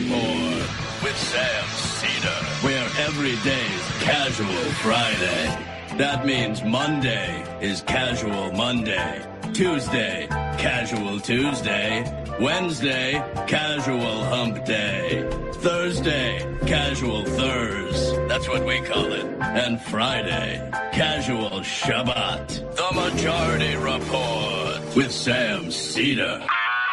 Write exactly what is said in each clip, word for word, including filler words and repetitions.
Report with Sam Cedar, where every day's Casual Friday. That means Monday is Casual Monday, Tuesday, Casual Tuesday, Wednesday, Casual Hump Day, Thursday, Casual Thurs, that's what we call it, and Friday, Casual Shabbat. The Majority Report with Sam Cedar.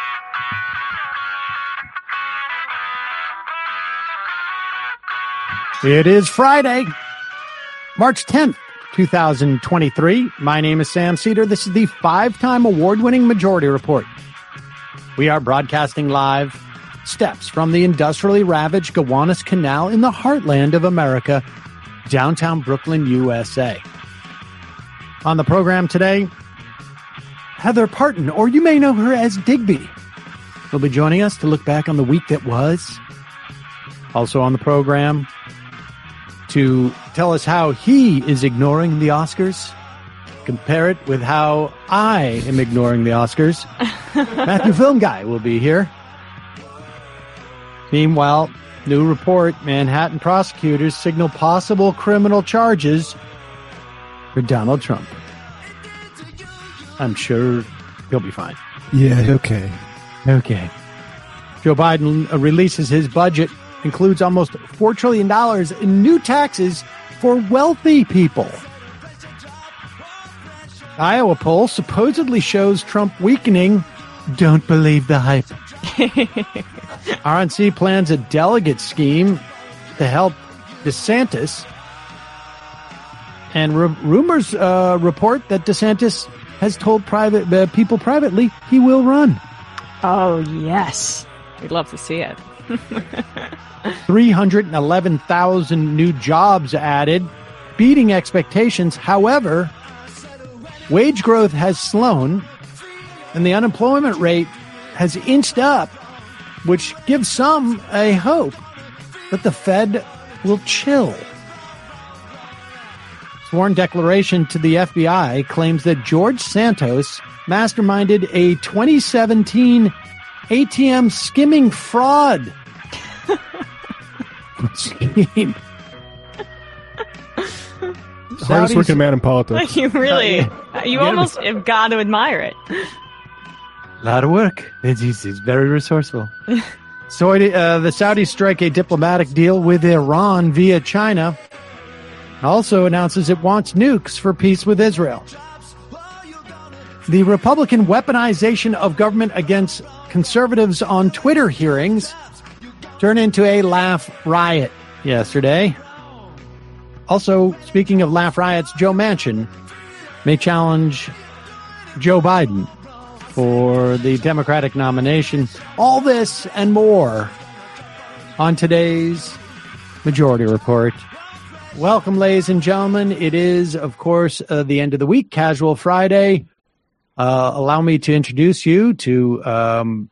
It is Friday, March tenth, twenty twenty-three. My name is Sam Cedar. This is the five-time award-winning Majority Report. We are broadcasting live steps from the industrially ravaged Gowanus Canal in the heartland of America, downtown Brooklyn, U S A. On the program today, Heather Parton, or you may know her as Digby, will be joining us to look back on the week that was. Also on the program, to tell us how he is ignoring the Oscars. Compare it with how I am ignoring the Oscars. Matthew Film Guy will be here. Meanwhile, new report, Manhattan prosecutors signal possible criminal charges for Donald Trump. I'm sure he'll be fine. Yeah, okay. Okay. Joe Biden releases his budget. Includes almost four trillion dollars in new taxes for wealthy people. Iowa poll supposedly shows Trump weakening. Don't believe the hype. R N C plans a delegate scheme to help DeSantis. And r- rumors uh, report that DeSantis has told private uh, people privately he will run. Oh, yes. We'd love to see it. three hundred eleven thousand new jobs added, beating expectations. However, wage growth has slowed, and the unemployment rate has inched up, which gives some a hope that the Fed will chill. Sworn declaration to the F B I claims that George Santos masterminded a twenty seventeen A T M skimming fraud scheme. Hardest working man in politics. You really, you almost have got to admire it. A lot of work. It's, he's, he's very resourceful. Saudi, uh, the Saudis strike a diplomatic deal with Iran via China. Also announces it wants nukes for peace with Israel. The Republican weaponization of government against conservatives on Twitter hearings turned into a laugh riot yesterday. Also, speaking of laugh riots, Joe Manchin may challenge Joe Biden for the Democratic nomination. All this and more on today's Majority Report. Welcome, ladies and gentlemen. It is, of course, uh, the end of the week, Casual Friday. Uh, allow me to introduce you to um,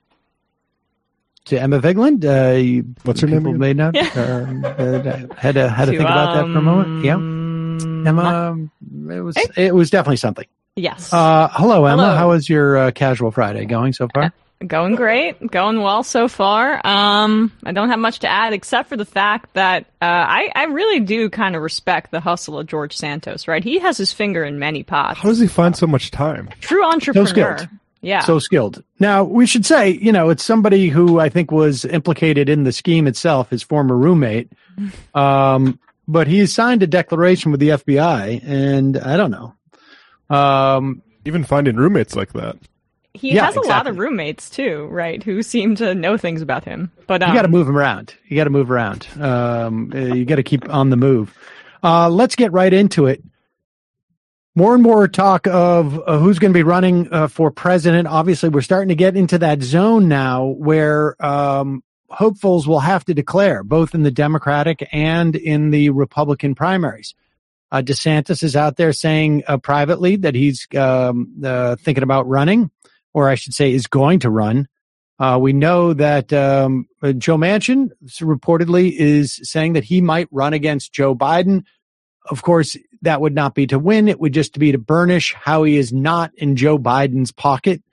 to Emma Vigeland. Uh, you, What's her name? May not, Yeah. uh, uh, had to had to To, think about that for a moment. Yeah, um, Emma. It was Hey. it was definitely something. Yes. Uh, hello, Emma. Hello. How is your uh, Casual Friday going so far? Going great. Going well so far. Um, I don't have much to add except for the fact that uh, I, I really do kind of respect the hustle of George Santos, right? He has his finger in many pots. How does he find so much time? True entrepreneur. So skilled. Yeah. So skilled. Now, we should say, you know, it's somebody who I think was implicated in the scheme itself, his former roommate. Um, but he signed a declaration with the F B I, and I don't know. Um, Even finding roommates like that. he yeah, has a lot exactly. of roommates too, right? Who seem to know things about him. But um, you got to move him around. You got to move around. Um, uh, you got to keep on the move. Uh, let's get right into it. More and more talk of uh, who's going to be running uh, for president. Obviously, we're starting to get into that zone now where um, hopefuls will have to declare, both in the Democratic and in the Republican primaries. Uh, DeSantis is out there saying uh, privately that he's um, uh, thinking about running, or I should say is going to run. Uh, we know that um, Joe Manchin reportedly is saying that he might run against Joe Biden. Of course, that would not be to win. It would just be to burnish how he is not in Joe Biden's pocket.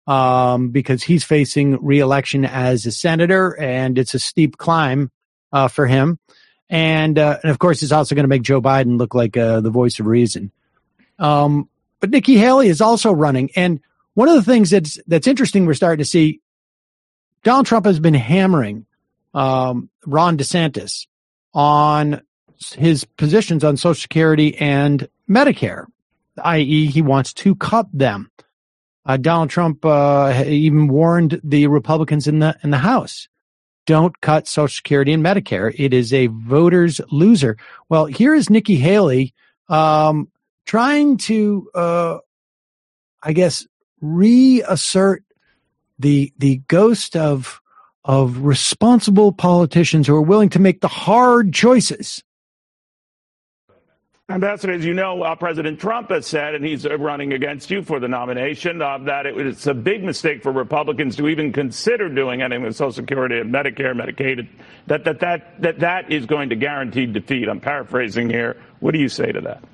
um, because he's facing re-election as a senator, and it's a steep climb uh, for him. And, uh, and of course, it's also going to make Joe Biden look like uh, the voice of reason. Um, but Nikki Haley is also running. And one of the things that's that's interesting, we're starting to see, Donald Trump has been hammering um, Ron DeSantis on his positions on Social Security and Medicare, that is he wants to cut them. Uh, Donald Trump uh, even warned the Republicans in the in the House, don't cut Social Security and Medicare. It is a voter's loser. Well, here is Nikki Haley um, trying to, uh, I guess, reassert the the ghost of of responsible politicians who are willing to make the hard choices. Ambassador, as you know, uh, President Trump has said, and he's uh, running against you for the nomination, uh, that it, it's a big mistake for Republicans to even consider doing anything with Social Security and Medicare, Medicaid, that that, that that that is going to guarantee defeat. I'm paraphrasing here. What do you say to that?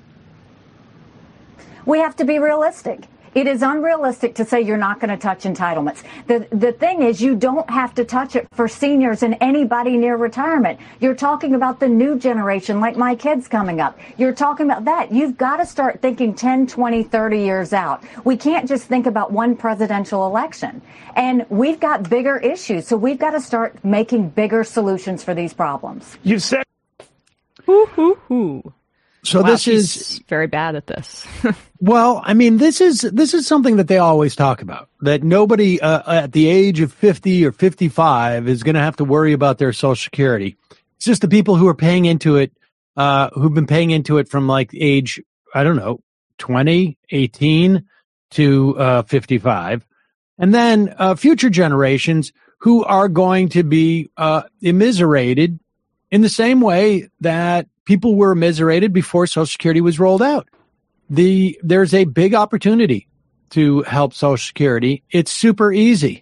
We have to be realistic. It is unrealistic to say you're not going to touch entitlements. The the thing is, you don't have to touch it for seniors and anybody near retirement. You're talking about the new generation, like my kids coming up. You're talking about that. You've got to start thinking ten, twenty, thirty years out. We can't just think about one presidential election. And we've got bigger issues, so we've got to start making bigger solutions for these problems. You said... Hoo, hoo, hoo. So wow, this is very bad at this. Well, I mean, this is this is something that they always talk about, that nobody uh, at the age of fifty or fifty-five is going to have to worry about their Social Security. It's just the people who are paying into it, uh, who've been paying into it from like age, I don't know, twenty, eighteen to uh, fifty-five. And then uh, future generations who are going to be uh, immiserated in the same way that people were immiserated before Social Security was rolled out. The there's a big opportunity to help Social Security. It's super easy.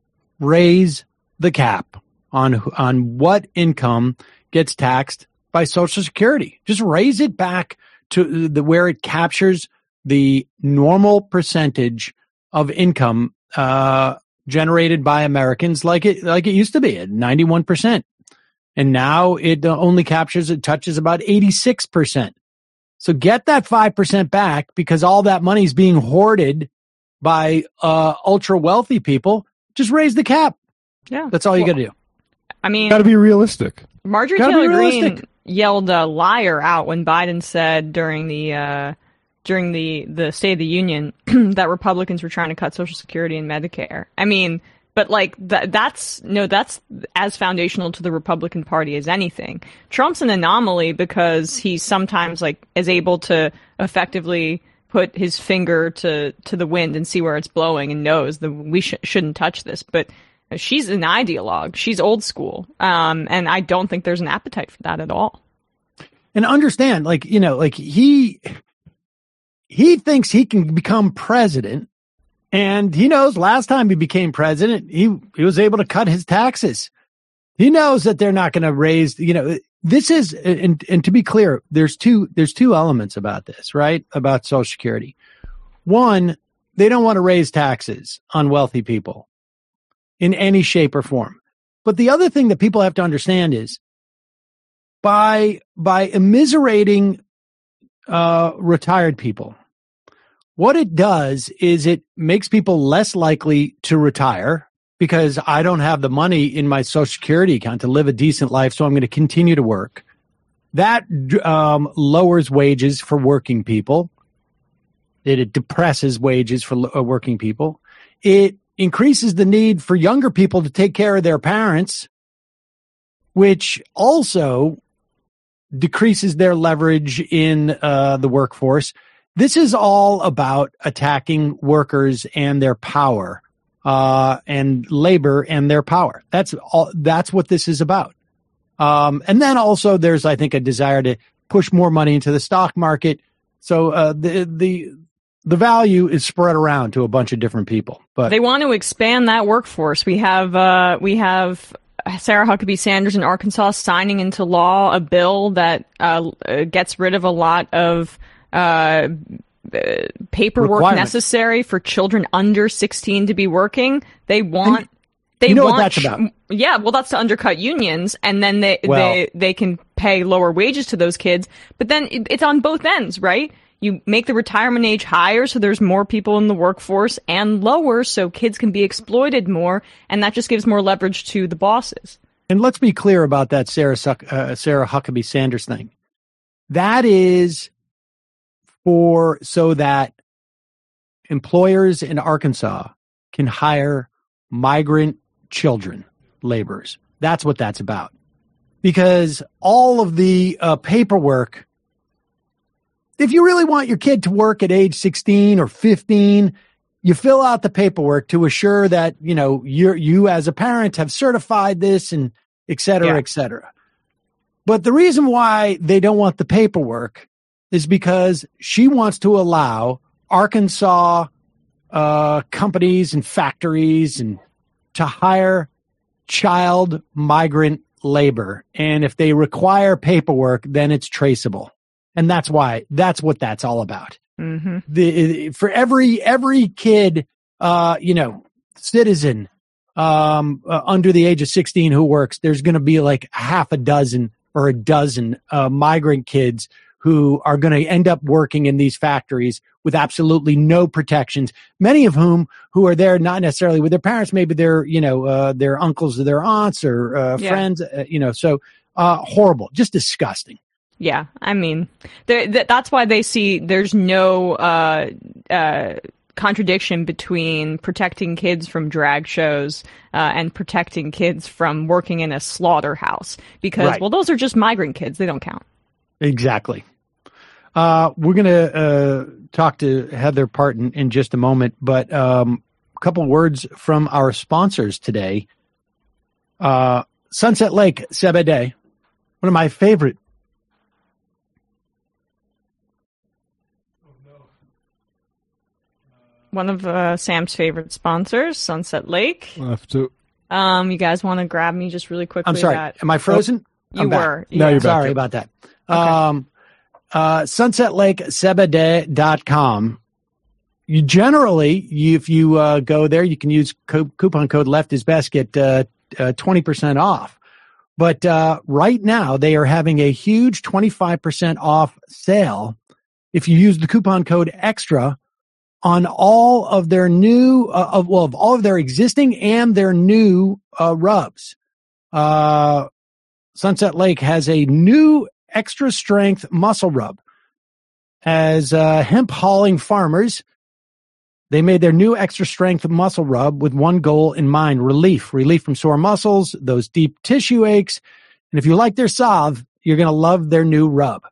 Raise the cap on on what income gets taxed by Social Security. Just raise it back to the where it captures the normal percentage of income uh, generated by Americans, like it like it used to be at ninety-one percent. And now it only captures, it touches about eighty-six percent. So get that five percent back, because all that money is being hoarded by uh, ultra wealthy people. Just raise the cap. Yeah. That's all you well, got to do. I mean, got to be realistic. Marjorie gotta Taylor realistic. Greene yelled a liar out when Biden said during the uh, during the, the State of the Union that Republicans were trying to cut Social Security and Medicare. I mean, but like that, that's no, that's as foundational to the Republican Party as anything. Trump's an anomaly because he sometimes like is able to effectively put his finger to, to the wind and see where it's blowing and knows that we sh- shouldn't touch this. But she's an ideologue. She's old school. Um, and I don't think there's an appetite for that at all. And understand, like, you know, like he, he thinks he can become president. And he knows last time he became president, he, he was able to cut his taxes. He knows that they're not going to raise, you know, this is, and, and to be clear, there's two, there's two elements about this, right? About Social Security. One, they don't want to raise taxes on wealthy people in any shape or form. But the other thing that people have to understand is by, by immiserating, uh, retired people, what it does is it makes people less likely to retire, because I don't have the money in my Social Security account to live a decent life, so I'm going to continue to work. That um, lowers wages for working people. It, it depresses wages for uh, working people. It increases the need for younger people to take care of their parents, which also decreases their leverage in uh, the workforce. This is all about attacking workers and their power, uh, and labor and their power. That's all, that's what this is about. Um, and then also there's, I think, a desire to push more money into the stock market. So, uh, the, the, the value is spread around to a bunch of different people, but they want to expand that workforce. We have, uh, we have Sarah Huckabee Sanders in Arkansas signing into law a bill that, uh, gets rid of a lot of, uh, uh, paperwork necessary for children under sixteen to be working. They want. And they you know want. What that's about? Yeah, well, that's to undercut unions, and then they well, they they can pay lower wages to those kids. But then it, it's on both ends, right? You make the retirement age higher so there's more people in the workforce, and lower so kids can be exploited more, and that just gives more leverage to the bosses. And let's be clear about that Sarah, uh, Sarah Huckabee Sanders thing. That is for so that employers in Arkansas can hire migrant children laborers. That's what that's about. Because all of the uh, paperwork, if you really want your kid to work at age sixteen or fifteen, you fill out the paperwork to assure that, you know, you you as a parent have certified this and et cetera, yeah. et cetera. But the reason why they don't want the paperwork is because she wants to allow Arkansas uh, companies and factories and to hire child migrant labor. And if they require paperwork, then it's traceable. And that's why, that's what that's all about. Mm-hmm. The, for every, every kid, uh, you know, citizen, um, uh, under the age of sixteen who works, there's going to be like half a dozen or a dozen, uh, migrant kids who are going to end up working in these factories with absolutely no protections. Many of whom who are there not necessarily with their parents, maybe they're, you know, uh, their uncles or their aunts or, uh, yeah. friends, uh, you know, so, uh, horrible, just disgusting. Yeah, I mean, th- that's why they see there's no uh, uh, contradiction between protecting kids from drag shows uh, and protecting kids from working in a slaughterhouse. Because, right. well, those are just migrant kids. They don't count. Exactly. Uh, we're going to uh, talk to Heather Parton in just a moment, but um, a couple words from our sponsors today. Uh, Sunset Lake C B D, one of my favorite One of uh, Sam's favorite sponsors, Sunset Lake. We'll have to. Um, you guys want to grab me just really quickly? I'm sorry. That... Am I frozen? You I'm were. Back. No, yeah. you're back. Sorry about that. Okay. Um, uh, sunset lake c b d dot com. You generally, you, if you uh, go there, you can use co- coupon code Left is Best, get uh, uh, twenty percent off. But uh, right now, they are having a huge twenty-five percent off sale if you use the coupon code EXTRA on all of their new, uh, of, well, of all of their existing and their new uh, rubs. Uh, Sunset Lake has a new extra strength muscle rub. As uh, hemp hauling farmers, they made their new extra strength muscle rub with one goal in mind: relief, relief from sore muscles, those deep tissue aches. And if you like their salve, you're going to love their new rub.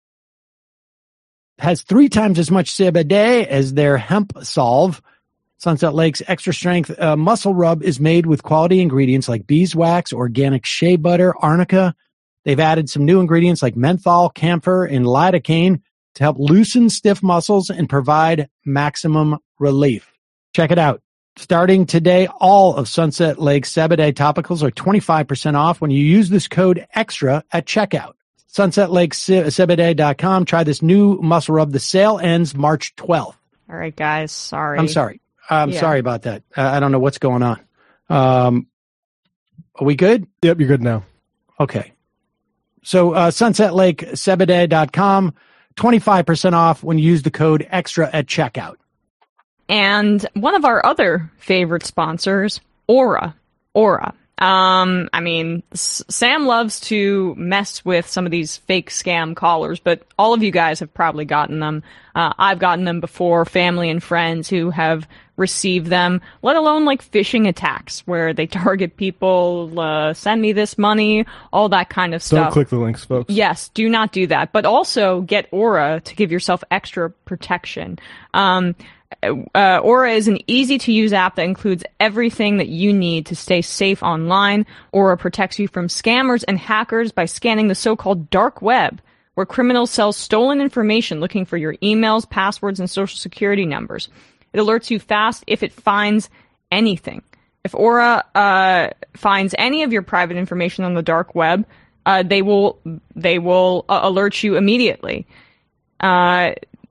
Has three times as much C B D as their hemp salve. Sunset Lake's extra strength uh, muscle rub is made with quality ingredients like beeswax, organic shea butter, arnica. They've added some new ingredients like menthol, camphor, and lidocaine to help loosen stiff muscles and provide maximum relief. Check it out. Starting today, all of Sunset Lake's C B D topicals are twenty-five percent off when you use this code EXTRA at checkout. sunset lake c b d dot com. Try this new muscle rub. The sale ends March twelfth. All right, guys. Sorry. I'm sorry. I'm yeah. sorry about that. Uh, I don't know what's going on. Um, are we good? Yep, you're good now. Okay. So uh, sunset lake c b d dot com, twenty-five percent off when you use the code EXTRA at checkout. And one of our other favorite sponsors, Aura. Aura. Um, I mean, S- Sam loves to mess with some of these fake scam callers, but all of you guys have probably gotten them. Uh, I've gotten them before, family and friends who have received them, let alone like phishing attacks where they target people, uh, send me this money, all that kind of stuff. Don't click the links, folks. Yes, do not do that. But also get Aura to give yourself extra protection. Um, Uh, Aura is an easy-to-use app that includes everything that you need to stay safe online. Aura protects you from scammers and hackers by scanning the so-called dark web, where criminals sell stolen information looking for your emails, passwords, and social security numbers. It alerts you fast if it finds anything. If Aura uh, finds any of your private information on the dark web, uh, they will they will uh, alert you immediately. Uh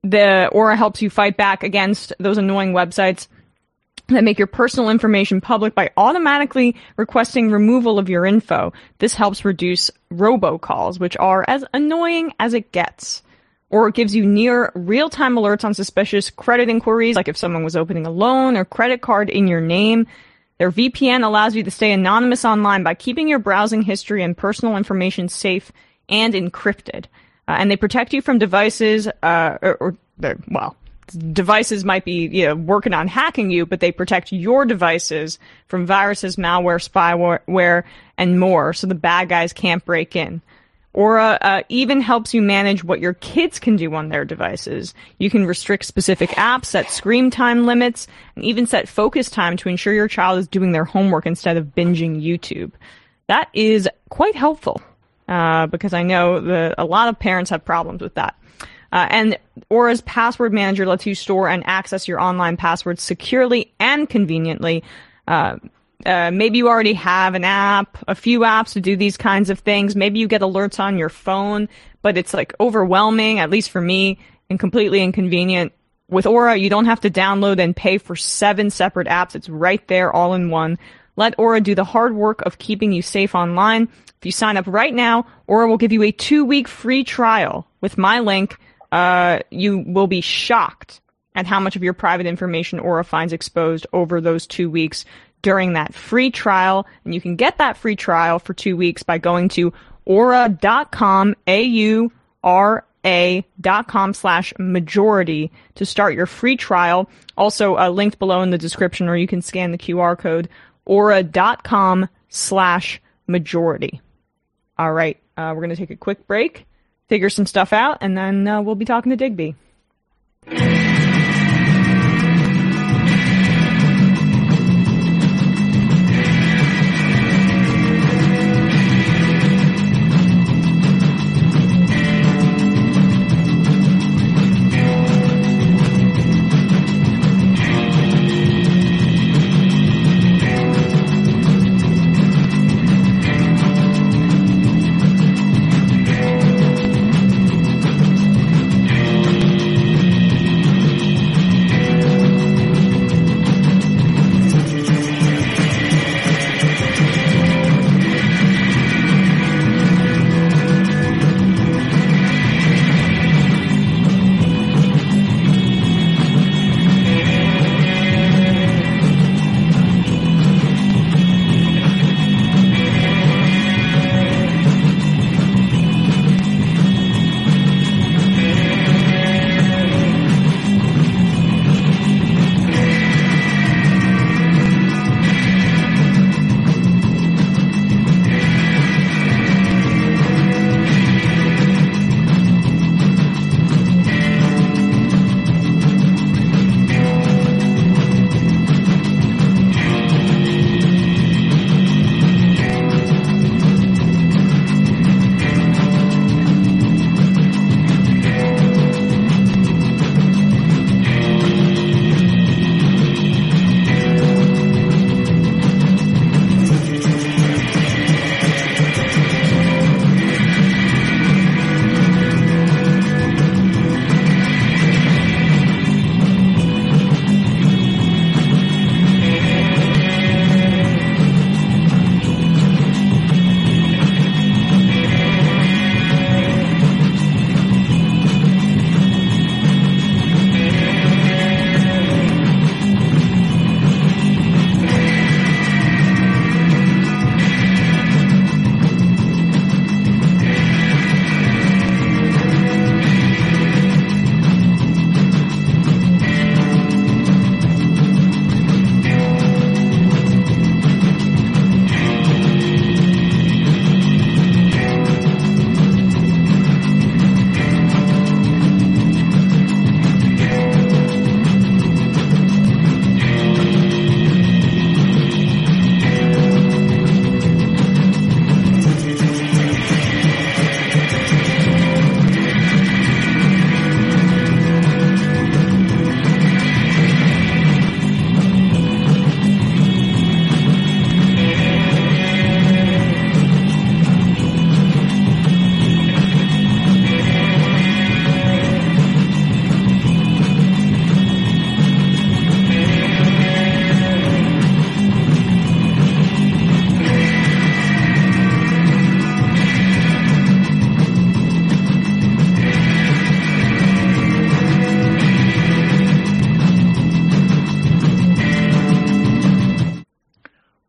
the Aura helps you fight back against those annoying websites that make your personal information public by automatically requesting removal of your info. This helps reduce robocalls, which are as annoying as it gets. Or it gives you near real-time alerts on suspicious credit inquiries, like if someone was opening a loan or credit card in your name. Their V P N allows you to stay anonymous online by keeping your browsing history and personal information safe and encrypted. Uh, and they protect you from devices, uh, or, or well, devices might be, you know, working on hacking you, but they protect your devices from viruses, malware, spyware, and more, so the bad guys can't break in. Aura uh, even helps you manage what your kids can do on their devices. You can restrict specific apps, set screen time limits, and even set focus time to ensure your child is doing their homework instead of binging YouTube. That is quite helpful, uh, because I know that a lot of parents have problems with that. Uh, and Aura's password manager lets you store and access your online passwords securely and conveniently. Uh, uh, maybe you already have an app, a few apps to do these kinds of things. Maybe you get alerts on your phone, but it's like overwhelming, at least for me, and completely inconvenient. With Aura, you don't have to download and pay for seven separate apps. It's right there all in one. Let Aura do the hard work of keeping you safe online. If you sign up right now, Aura will give you a two-week free trial. With my link, uh, you will be shocked at how much of your private information Aura finds exposed over those two weeks during that free trial. And you can get that free trial for two weeks by going to aura dot com, A U R A dot com slash majority to start your free trial. Also uh, linked below in the description, or you can scan the Q R code, aura dot com slash majority. All right, uh, we're going to take a quick break, figure some stuff out, and then uh, we'll be talking to Digby.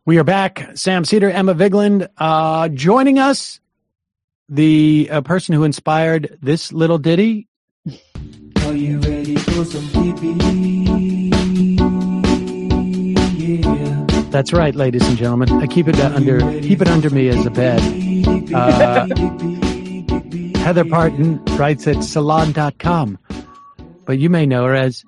We are back. Sam Seder, Emma Vigeland, uh, joining us, the uh, person who inspired this little ditty. Are you ready for some pee-pee? Yeah. That's right, ladies and gentlemen. I keep it uh, under keep it under me as a bed. Uh, Heather Parton writes at salon dot com, but you may know her as,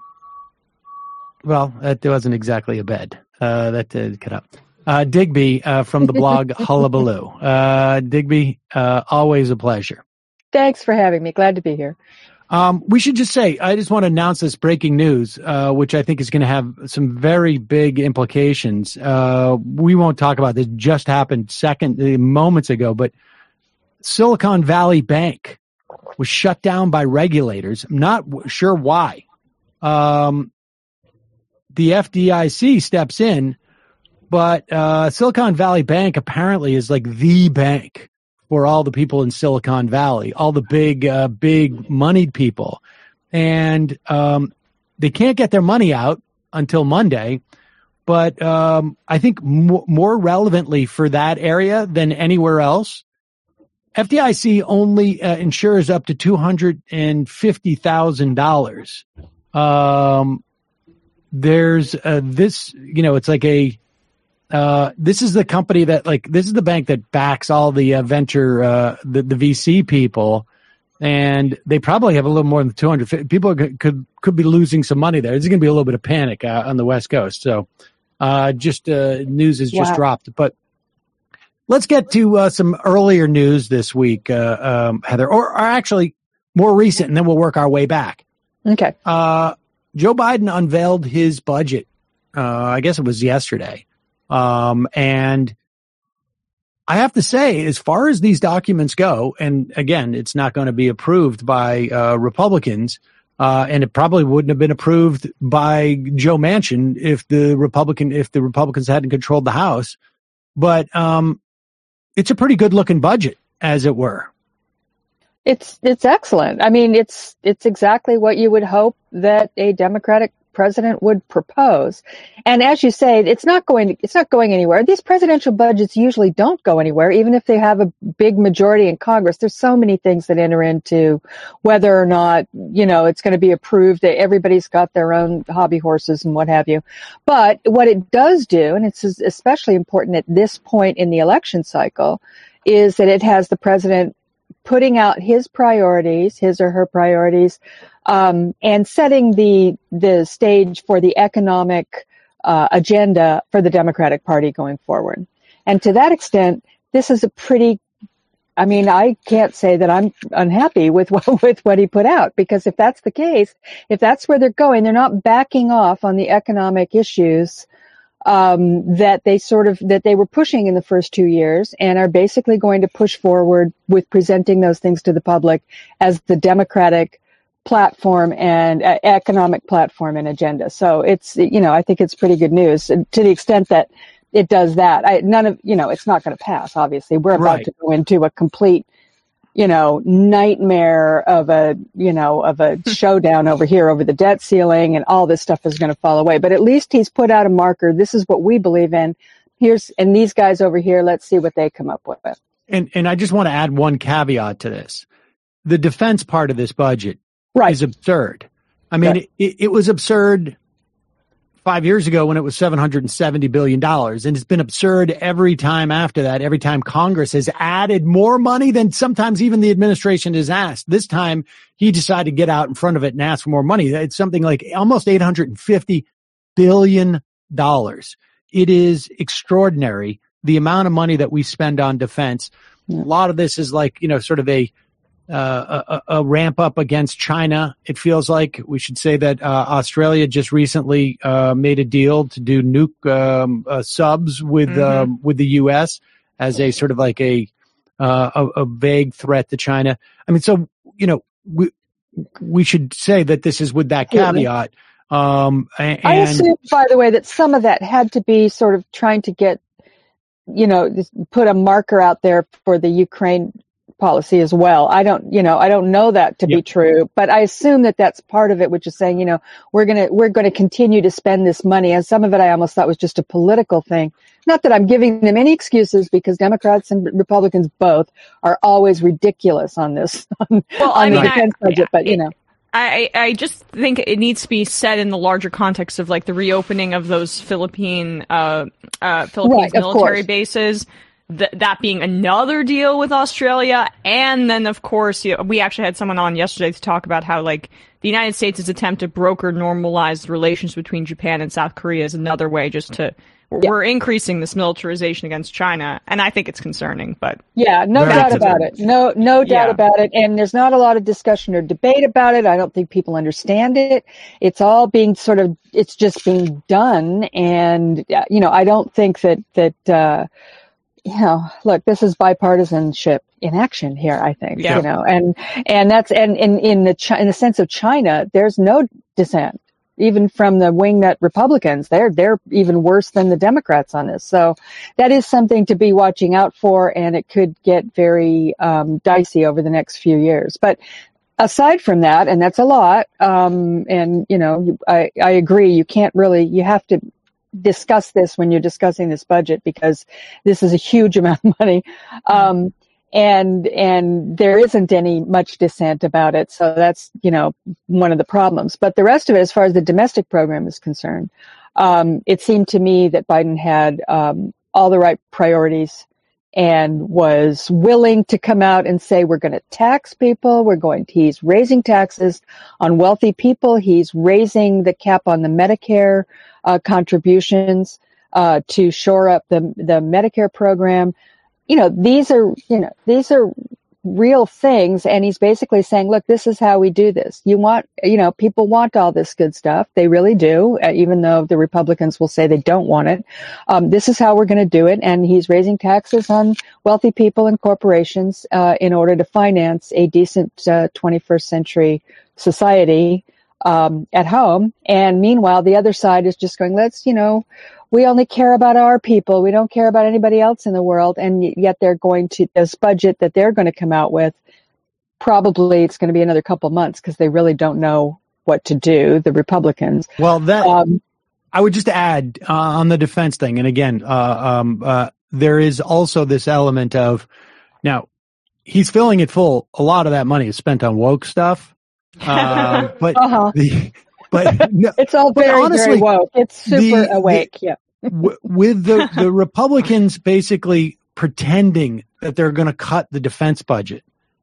well, that wasn't exactly a bed. Uh, that did cut up. Uh, Digby uh, from the blog Hullabaloo. Uh, Digby, uh, always a pleasure. Thanks for having me. Glad to be here. Um, we should just say, I just want to announce this breaking news, uh, which I think is going to have some very big implications. Uh, we won't talk about this. Just happened second uh, moments ago, but Silicon Valley Bank was shut down by regulators. I'm not w- sure why. Um, the F D I C steps in, but uh, Silicon Valley Bank apparently is like the bank for all the people in Silicon Valley, all the big, uh, big moneyed people. And um, they can't get their money out until Monday. But um, I think m- more relevantly for that area than anywhere else, F D I C only uh, insures up to two hundred fifty thousand dollars. Um, there's uh, this, you know, it's like a, Uh, this is the company that, like, this is the bank that backs all the uh, venture, uh, the, the V C people, and they probably have a little more than two hundred fifty. People could, could, could be losing some money there. There's going to be a little bit of panic uh, on the West Coast. So, uh, just, uh, news has just Wow. dropped. But let's get to, uh, some earlier news this week, uh, um, Heather, or, or actually more recent, and then we'll work our way back. Okay. Uh, Joe Biden unveiled his budget. Uh, I guess it was yesterday. Um, and I have to say, as far as these documents go, and again, it's not going to be approved by, uh, Republicans, uh, and it probably wouldn't have been approved by Joe Manchin if the Republican, if the Republicans hadn't controlled the House. But, um, it's a pretty good looking budget, as it were. It's, it's excellent. I mean, it's, it's exactly what you would hope that a Democratic president would propose. And as you say, it's not going to, it's not going anywhere. These presidential budgets usually don't go anywhere, even if they have a big majority in Congress. There's so many things that enter into whether or not, you know, it's going to be approved. Everybody's got their own hobby horses and what have you. But what it does do, and it's especially important at this point in the election cycle, is that it has the president putting out his priorities, his or her priorities, um, and setting the the stage for the economic uh, agenda for the Democratic Party going forward. And to that extent, this is a pretty, I mean, I can't say that I'm unhappy with what, with what he put out, because if that's the case, if that's where they're going, they're not backing off on the economic issues um, that they sort of, that they were pushing in the first two years and are basically going to push forward with presenting those things to the public as the Democratic platform and uh, economic platform and agenda. So it's, you know, I think it's pretty good news, and to the extent that it does that. I, none of, you know, it's not going to pass, obviously. We're about Right. to go into a complete, you know, nightmare of a, you know, of a showdown over here over the debt ceiling, and all this stuff is going to fall away. But at least he's put out a marker. This is what we believe in. Here's, and these guys over here, let's see what they come up with. And, and I just want to add one caveat to this. The defense part of this budget Right. is absurd. I mean, Right. it, it was absurd five years ago when it was seven hundred seventy billion dollars. And it's been absurd every time after that, every time Congress has added more money than sometimes even the administration has asked. This time he decided to get out in front of it and ask for more money. It's something like almost eight hundred fifty billion dollars. It is extraordinary, the amount of money that we spend on defense. Yeah. A lot of this is like, you know, sort of a Uh, a, a ramp up against China. It feels like we should say that uh, Australia just recently uh, made a deal to do nuke um, uh, subs with Mm-hmm. um, with the U S as a sort of like a, uh, a a vague threat to China. I mean, so you know, we we should say that this is with that caveat. Um, and, I assume, by the way, that some of that had to be sort of trying to get, you know, put a marker out there for the Ukraine policy as well. I don't, you know, I don't know that to Yep. be true, but I assume that that's part of it, which is saying, you know, we're going to, we're going to continue to spend this money. And some of it I almost thought was just a political thing. Not that I'm giving them any excuses, because Democrats and Republicans both are always ridiculous on this, on, Well, on I the mean, defense I- budget, but you it- know. I, I just think it needs to be said in the larger context of like the reopening of those Philippine uh, uh, Philippines Right, of military course. bases. Th- that being another deal with Australia, and then of course you know, we actually had someone on yesterday to talk about how like the United States' attempt to broker normalized relations between Japan and South Korea is another way just to Yeah. we're increasing this militarization against China, and I think it's concerning. But Yeah, no Very doubt good. about it. No, no doubt Yeah. about it. And there's not a lot of discussion or debate about it. I don't think people understand it. It's all being sort of, it's just being done. And, uh, you know, I don't think that, that, uh, you know, look, this is bipartisanship in action here, I think, Yeah. you know, and, and that's, and in, in the, Chi- in the sense of China, there's no dissent. Even from the wingnut Republicans, they're they're even worse than the Democrats on this. So that is something to be watching out for, and it could get very um, dicey over the next few years. But aside from that, and that's a lot, um, and you know, I I agree. You can't really, you have to discuss this when you're discussing this budget, because this is a huge amount of money. Um, And, and there isn't any much dissent about it. So that's, you know, one of the problems. But the rest of it, as far as the domestic program is concerned, um, it seemed to me that Biden had, um, all the right priorities and was willing to come out and say, we're going to tax people. We're going to, he's raising taxes on wealthy people. He's raising the cap on the Medicare, uh, contributions, uh, to shore up the, the Medicare program. You know, these are, you know, these are real things. And he's basically saying, look, this is how we do this. You want, you know, people want all this good stuff. They really do, uh, even though the Republicans will say they don't want it. Um, this is how we're going to do it. And he's raising taxes on wealthy people and corporations, uh, in order to finance a decent, uh, twenty-first century society, um, at home. And meanwhile, the other side is just going, let's, you know, we only care about our people. We don't care about anybody else in the world. And yet they're going to, this budget that they're going to come out with, probably it's going to be another couple months, because they really don't know what to do, the Republicans. Well, that Um, I would just add uh, on the defense thing, and again, uh, um, uh, there is also this element of now he's filling it full. A lot of that money is spent on woke stuff, uh, but uh-huh. the, but no, It's all but very, honestly, very woke. It's super the- awake. yeah. w- with the, the Republicans basically pretending that they're going to cut the defense budget,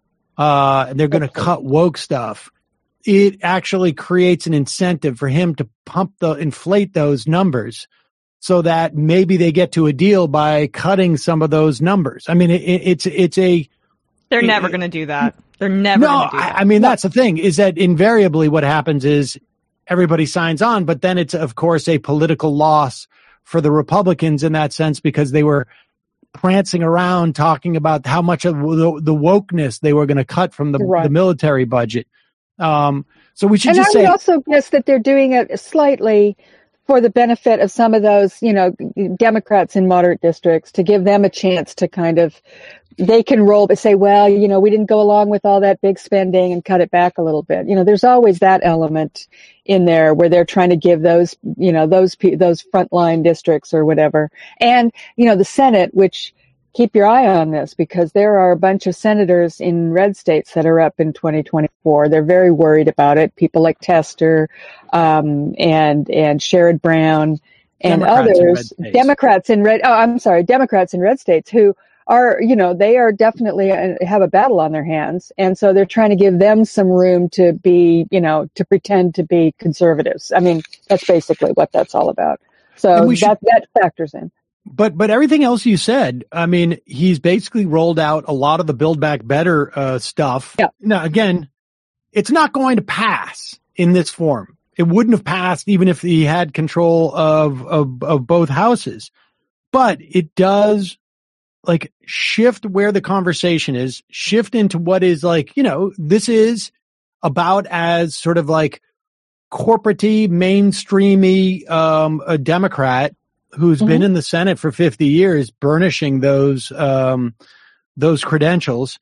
uh, and they're going to cut woke stuff, it actually creates an incentive for him to pump the, inflate those numbers so that maybe they get to a deal by cutting some of those numbers. I mean, it, it's, it's a, they're it- never going to do that. They're never no, going to do I, that. I mean, that's the thing, is that invariably what happens is everybody signs on, but then it's, of course, a political loss for the Republicans in that sense, because they were prancing around talking about how much of the, the wokeness they were going to cut from the, Right. the military budget. Um, so we should And I just would say, also guess that they're doing it slightly for the benefit of some of those, you know, Democrats in moderate districts, to give them a chance to kind of, they can roll but say, well, you know, we didn't go along with all that big spending and cut it back a little bit. You know, there's always that element in there where they're trying to give those, you know, those, pe- those frontline districts or whatever. And, you know, the Senate, which, keep your eye on this, because there are a bunch of senators in red states that are up in twenty twenty-four. They're very worried about it. People like Tester, um, and, and Sherrod Brown and Democrats in red others, states. Democrats in red, oh, I'm sorry, Democrats in red states who are, you know, they are definitely uh, have a battle on their hands. And so they're trying to give them some room to be, you know, to pretend to be conservatives. I mean, that's basically what that's all about. So And we should- that, that factors in. But but everything else you said, I mean, he's basically rolled out a lot of the Build Back Better uh, stuff. Yeah. Now, again, it's not going to pass in this form. It wouldn't have passed even if he had control of of, of both houses. But it does, like, shift where the conversation is, shift into what is, like, you know, this is about as sort of like corporate-y, mainstreamy um, a Democrat who's Mm-hmm. been in the Senate for fifty years, burnishing those um, those credentials,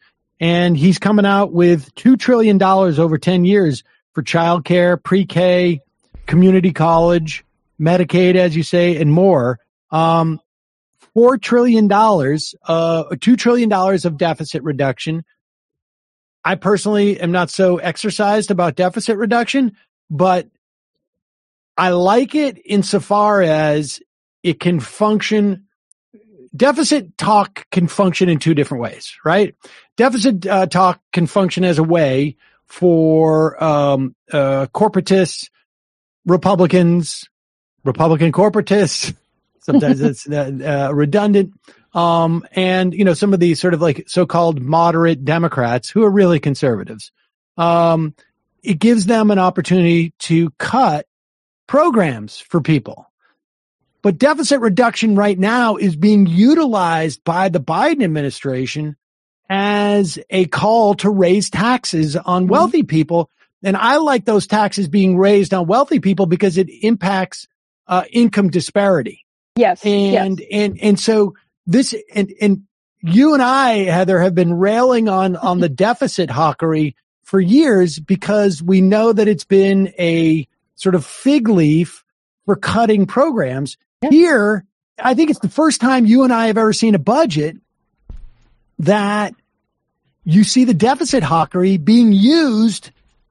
And he's coming out with two trillion dollars over ten years for childcare, pre-K, community college, Medicaid, as you say, and more. Um, four trillion dollars, uh, two trillion dollars of deficit reduction. I personally am not so exercised about deficit reduction, but I like it insofar as it can function. Deficit talk can function in two different ways, right? Deficit uh, talk can function as a way for um, uh, corporatists, Republicans, Republican corporatists. Sometimes it's uh, uh, redundant. Um, and, you know, some of these sort of like so-called moderate Democrats who are really conservatives. Um, it gives them an opportunity to cut programs for people. But deficit reduction right now is being utilized by the Biden administration as a call to raise taxes on wealthy people. And I like those taxes being raised on wealthy people because it impacts uh, income disparity. Yes. And, yes. and, and so this, and, and you and I, Heather, have been railing on, on the deficit hawkery for years because we know that it's been a sort of fig leaf for cutting programs. Yeah. Here, I think it's the first time you and I have ever seen a budget that you see the deficit hawkery being used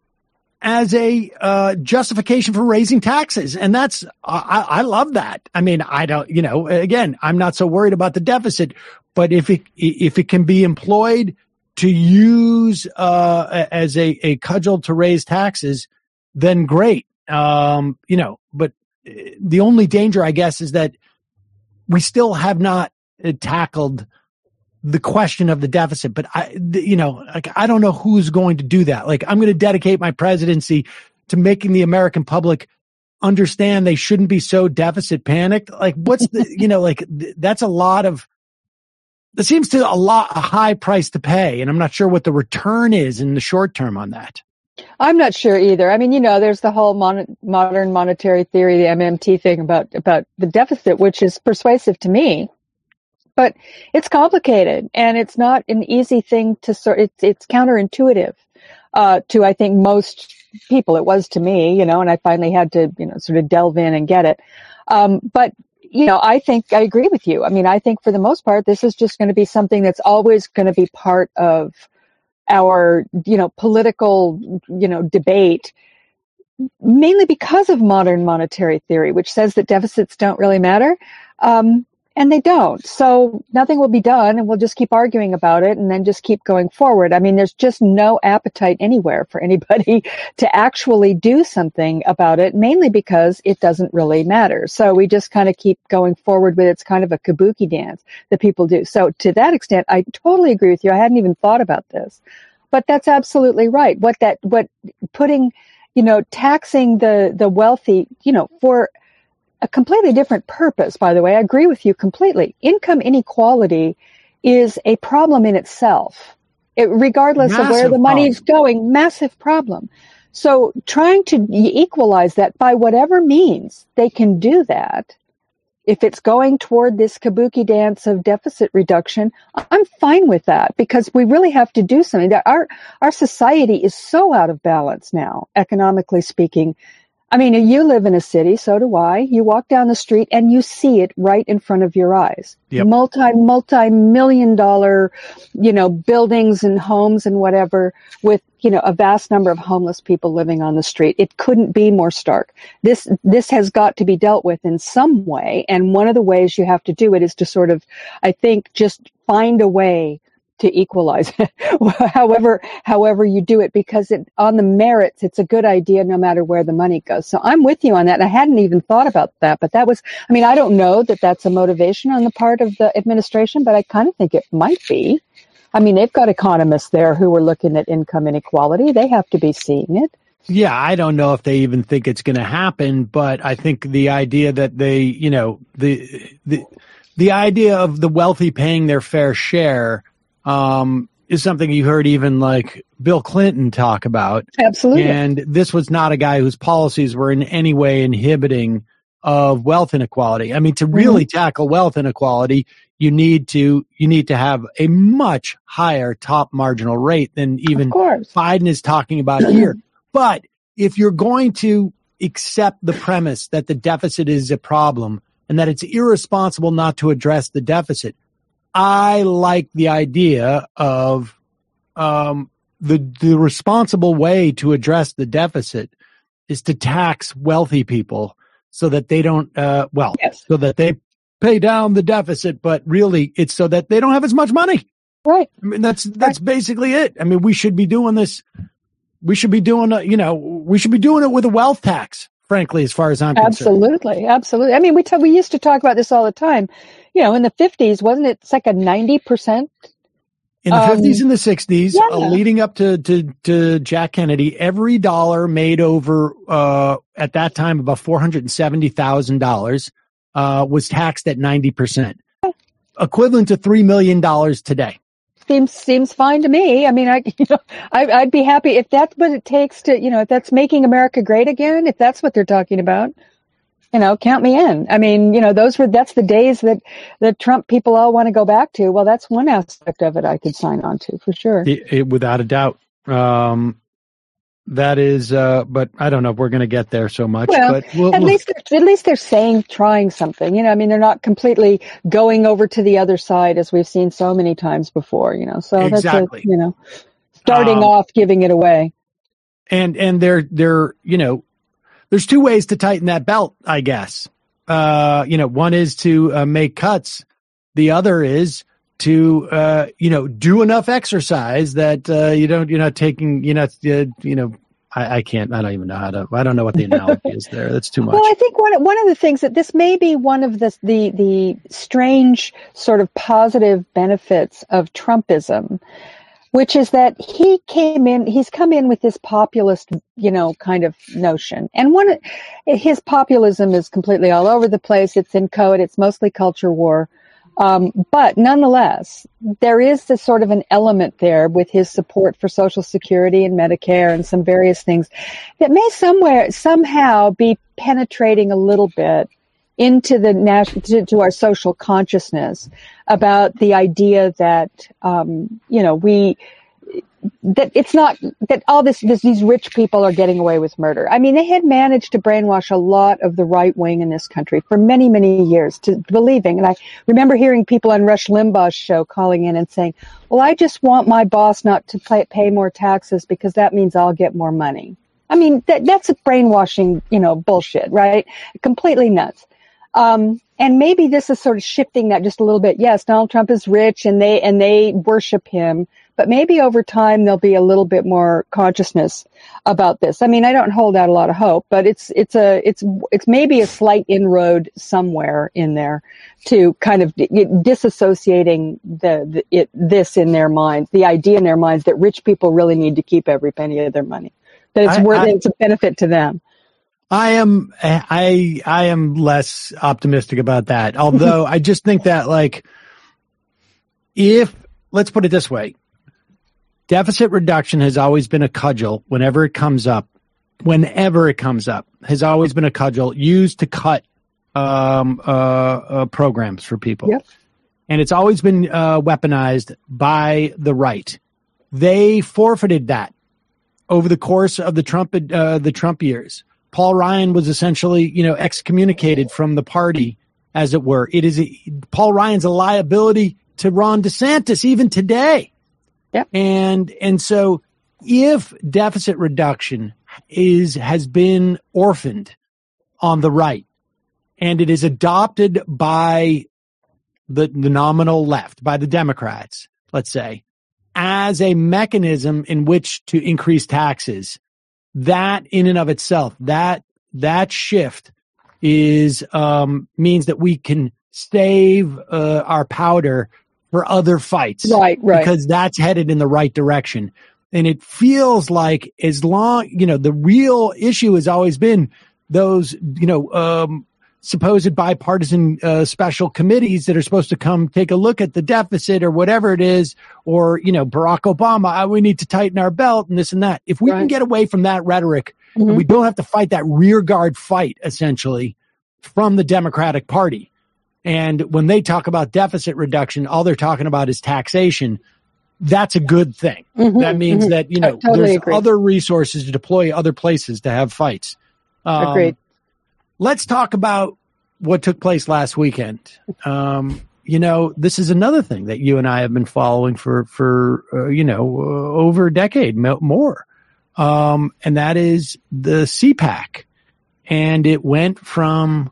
as a uh, justification for raising taxes. And that's, I, I love that. I mean, I don't, you know, again, I'm not so worried about the deficit, but if it, if it can be employed to use uh, as a, a cudgel to raise taxes, then great. Um, you know, but the only danger, I guess, is that we still have not uh, tackled the question of the deficit. But I, the, you know, like, I don't know who's going to do that. Like, I'm going to dedicate my presidency to making the American public understand they shouldn't be so deficit panicked. Like, what's the, you know, like th- that's a lot of, that seems to a lot, a high price to pay. And I'm not sure what the return is in the short term on that. I'm not sure either. I mean, you know, there's the whole mon- modern monetary theory, the M M T thing about, about the deficit, which is persuasive to me, but it's complicated and it's not an easy thing to sort. It's, it's counterintuitive, uh, to, I think, most people. It was to me, you know, and I finally had to, you know, sort of delve in and get it. Um, but, you know, I think I agree with you. I mean, I think for the most part, this is just going to be something that's always going to be part of our, you know, political, you know, debate, mainly because of modern monetary theory, which says that deficits don't really matter. Um, and they don't. So nothing will be done and we'll just keep arguing about it and then just keep going forward. I mean, there's just no appetite anywhere for anybody to actually do something about it, mainly because it doesn't really matter. So we just kind of keep going forward with it's kind of a kabuki dance that people do. So to that extent, I totally agree with you. I hadn't even thought about this, but that's absolutely right. What that, what putting, you know, taxing the, the wealthy, you know, for a completely different purpose, by the way. I agree with you completely. Income inequality is a problem in itself, it, regardless massive of where the money is going, massive problem. So trying to equalize that by whatever means they can do that, if it's going toward this kabuki dance of deficit reduction, I'm fine with that because we really have to do something. Our, our society is so out of balance now, economically speaking. I mean, you live in a city, so do I. You walk down the street and you see it right in front of your eyes. Yep. Multi, multi-million dollar, you know, buildings and homes and whatever with, you know, a vast number of homeless people living on the street. It couldn't be more stark. This, this has got to be dealt with in some way. And one of the ways you have to do it is to sort of, I think, just find a way to equalize it, however, however you do it, because it, on the merits, it's a good idea no matter where the money goes. So I'm with you on that. And I hadn't even thought about that, but that was, I mean, I don't know that that's a motivation on the part of the administration, but I kind of think it might be. I mean, they've got economists there who are looking at income inequality. They have to be seeing it. Yeah, I don't know if they even think it's going to happen, but I think the idea that they, you know, the, the, the idea of the wealthy paying their fair share um, is something you heard even like Bill Clinton talk about. Absolutely. And this was not a guy whose policies were in any way inhibiting of wealth inequality. I mean, to really mm-hmm. tackle wealth inequality, you need to you need to have a much higher top marginal rate than even Biden is talking about here. But if you're going to accept the premise that the deficit is a problem and that it's irresponsible not to address the deficit, I like the idea of um, the the responsible way to address the deficit is to tax wealthy people so that they don't, uh, well, yes. so that they pay down the deficit, but really it's so that they don't have as much money. Right. I mean, that's, that's right. basically it. I mean, we should be doing this. We should be doing, a, you know, we should be doing it with a wealth tax, frankly, as far as I'm concerned. Absolutely. Absolutely. I mean, we, t- we used to talk about this all the time. You know, in the fifties, wasn't it? It's like a ninety percent. In the um, fifties and the sixties, yeah. uh, leading up to, to, to Jack Kennedy, every dollar made over, uh, at that time about four hundred seventy thousand dollars, uh, was taxed at ninety percent, equivalent to three million dollars today. Seems, seems fine to me. I mean, I, you know, I, I'd be happy if that's what it takes to, you know, if that's making America great again, if that's what they're talking about. You know, count me in. I mean, you know, those were, that's the days that the Trump people all want to go back to. Well, that's one aspect of it I could sign on to for sure. It, it, without a doubt. Um, that is, uh, but I don't know if we're going to get there so much. Well, but we'll, at we'll, least, they're, at least they're saying, trying something, you know, I mean, they're not completely going over to the other side as we've seen so many times before, you know, so exactly. that's, a, you know, starting um, off, giving it away. And, and they're, they're, you know, there's two ways to tighten that belt, I guess. Uh, you know, one is to uh, make cuts. The other is to, uh, you know, do enough exercise that uh, you don't, you're not taking, you know, uh, you know, I, I can't, I don't even know how to, I don't know what the analogy is there. That's too much. Well, I think one, one of the things that this may be one of the, the, the strange sort of positive benefits of Trumpism, which is that he came in, he's come in with this populist, you know, kind of notion. And one, his populism is completely all over the place. It's in code. It's mostly culture war. Um, but nonetheless, there is this sort of an element there with his support for Social Security and Medicare and some various things that may somewhere, somehow be penetrating a little bit into the national, to, to our social consciousness about the idea that, um, you know, we, that it's not, that all this, this, these rich people are getting away with murder. I mean, they had managed to brainwash a lot of the right wing in this country for many, many years to believing. And I remember hearing people on Rush Limbaugh's show calling in and saying, well, I just want my boss not to pay, pay more taxes because that means I'll get more money. I mean, that, that's a brainwashing, you know, bullshit, right? Completely nuts. Um, and maybe this is sort of shifting that just a little bit. Yes, Donald Trump is rich and they, and they worship him, but maybe over time there'll be a little bit more consciousness about this. I mean, I don't hold out a lot of hope, but it's, it's a, it's, it's maybe a slight inroad somewhere in there to kind of disassociating the, the it, this in their minds, the idea in their minds that rich people really need to keep every penny of their money, that it's I, worth, I, it's a benefit to them. I am, I, I am less optimistic about that. Although I just think that, like, if, let's put it this way, deficit reduction has always been a cudgel whenever it comes up, whenever it comes up, has always been a cudgel used to cut, um, uh, uh programs for people. Yep. And it's always been, uh, weaponized by the right. They forfeited that over the course of the Trump, uh, the Trump years. Paul Ryan was essentially, you know, excommunicated from the party, as it were. It is a, Paul Ryan's a liability to Ron DeSantis even today. Yep. And and so if deficit reduction is has been orphaned on the right and it is adopted by the, the nominal left, by the Democrats, let's say, as a mechanism in which to increase taxes, that in and of itself, that, that shift is, um, means that we can save, uh, our powder for other fights. Right, right. Because that's headed in the right direction. And it feels like as long, you know, the real issue has always been those, you know, um, supposed bipartisan uh, special committees that are supposed to come take a look at the deficit or whatever it is, or, you know, Barack Obama, we need to tighten our belt and this and that. If we right. can get away from that rhetoric, mm-hmm. and we don't have to fight that rear guard fight, essentially, from the Democratic Party, And when they talk about deficit reduction, all they're talking about is taxation. That's a good thing. Mm-hmm, that means mm-hmm. that, you know, totally there's agree. other resources to deploy other places to have fights. Um, Agreed. Let's talk about what took place last weekend. Um, you know, this is another thing that you and I have been following for, for uh, you know, uh, over a decade more. Um, and that is the C PAC. And it went from,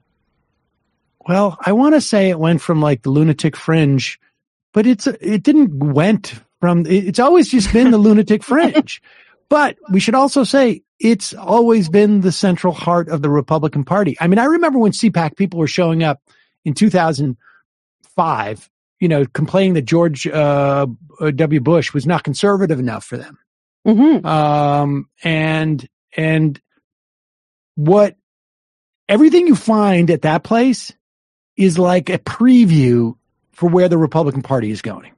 well, I want to say it went from like the lunatic fringe, but it's, it didn't went from, it's always just been the lunatic fringe. But we should also say it's always been the central heart of the Republican Party. I mean, I remember when C PAC people were showing up in two thousand five, you know, complaining that George uh, W. Bush was not conservative enough for them. Mm-hmm. Um, and, and what everything you find at that place is like a preview for where the Republican Party is going.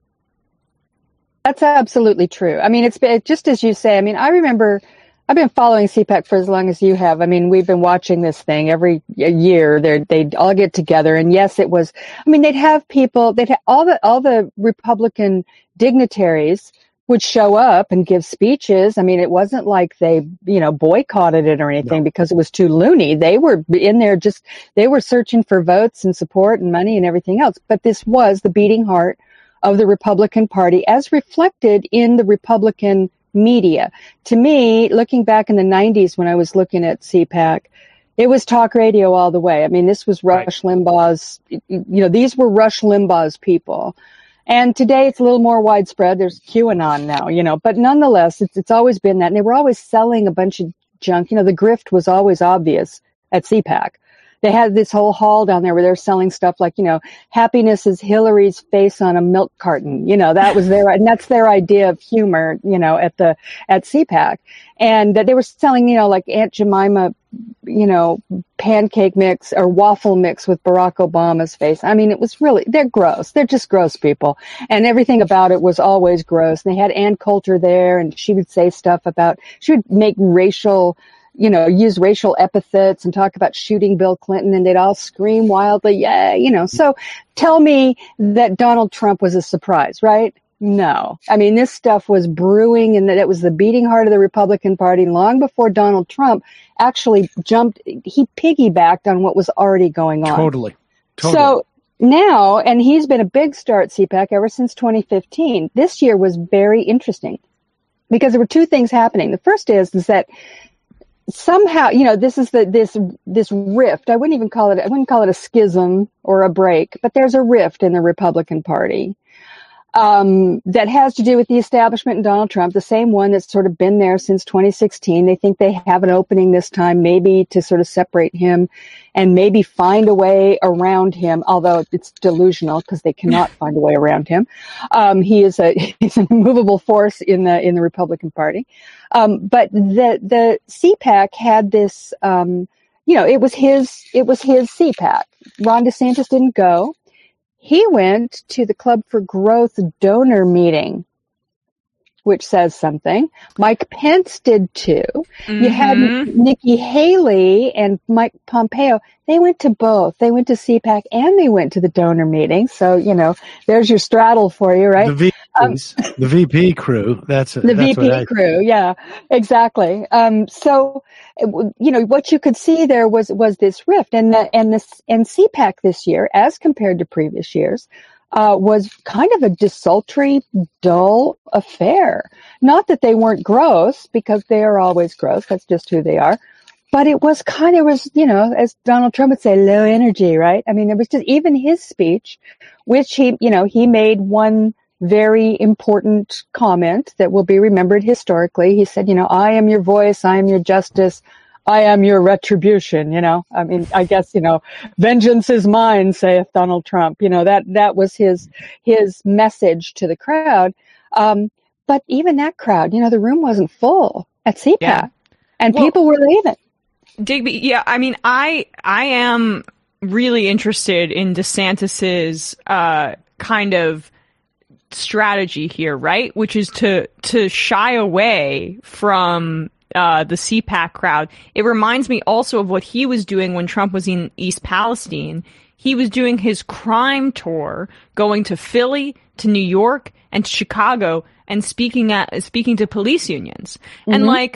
That's absolutely true. I mean, it's been, just as you say, I mean, I remember I've been following C PAC for as long as you have. I mean, we've been watching this thing every year. They they'd all get together, and yes, it was. I mean, they'd have people. They'd have all the all the Republican dignitaries would show up and give speeches. I mean, it wasn't like they, you know, boycotted it or anything no. because it was too loony. They were in there just they were searching for votes and support and money and everything else. But this was the beating heart of the Republican Party, as reflected in the Republican media. To me, looking back in the nineties when I was looking at C PAC, it was talk radio all the way. I mean, this was Rush right. Limbaugh's, you know, these were Rush Limbaugh's people. And today it's a little more widespread. There's QAnon now, you know, but nonetheless, it's, it's always been that. And they were always selling a bunch of junk. You know, the grift was always obvious at C PAC. They had this whole hall down there where they're selling stuff like, you know, happiness is Hillary's face on a milk carton. You know, that was their, and that's their idea of humor, you know, at the, at C PAC. And that they were selling, you know, like Aunt Jemima, you know, pancake mix or waffle mix with Barack Obama's face. I mean, it was really, they're gross. They're just gross people. And everything about it was always gross. And they had Ann Coulter there, and she would say stuff about, she would make racial, you know, use racial epithets and talk about shooting Bill Clinton, and they'd all scream wildly, yeah, you know. So tell me that Donald Trump was a surprise, right? No. I mean, this stuff was brewing, and that it was the beating heart of the Republican Party long before Donald Trump actually jumped. He piggybacked on what was already going on. Totally. Totally. So now, and he's been a big star at C PAC ever since twenty fifteen. This year was very interesting because there were two things happening. The first is, is that somehow, you know, this is the, this, this rift. I wouldn't even call it, I wouldn't call it a schism or a break, but there's a rift in the Republican Party, um, that has to do with the establishment and Donald Trump, the same one that's sort of been there since twenty sixteen. They think they have an opening this time, maybe to sort of separate him and maybe find a way around him, although it's delusional because they cannot find a way around him. Um, he is a, he's an immovable force in the, in the Republican Party. Um, but the, the C PAC had this, um, you know, it was his, it was his C PAC. Ron DeSantis didn't go. He went to the Club for Growth donor meeting, which says something. Mike Pence did too. Mm-hmm. You had Nikki Haley and Mike Pompeo. They went to both. They went to C PAC and they went to the donor meeting. So, you know, there's your straddle for you, right? The V Ps, um, the V P crew. That's the that's V P I, crew. Yeah, exactly. Um, so, you know, what you could see there was was this rift, and the, and this and C PAC this year, as compared to previous years, Uh, was kind of a desultory, dull affair. Not that they weren't gross, because they are always gross. That's just who they are. But it was kind of, it was, you know, as Donald Trump would say, low energy, right? I mean, it was just even his speech, which he, you know, he made one very important comment that will be remembered historically. He said, you know, I am your voice, I am your justice, I am your retribution, you know. I mean, I guess, you know, vengeance is mine, saith Donald Trump. You know, that, that was his, his message to the crowd. Um, but even that crowd, you know, the room wasn't full at C PAC, yeah. and well, people were leaving. Digby, yeah, I mean, I, I am really interested in DeSantis's, uh, kind of strategy here, right? Which is to, to shy away from, Uh, the C PAC crowd. It reminds me also of what he was doing when Trump was in East Palestine. he was doing his crime tour, going to Philly, to New York, and to Chicago, and speaking at speaking to police unions. Mm-hmm. And like,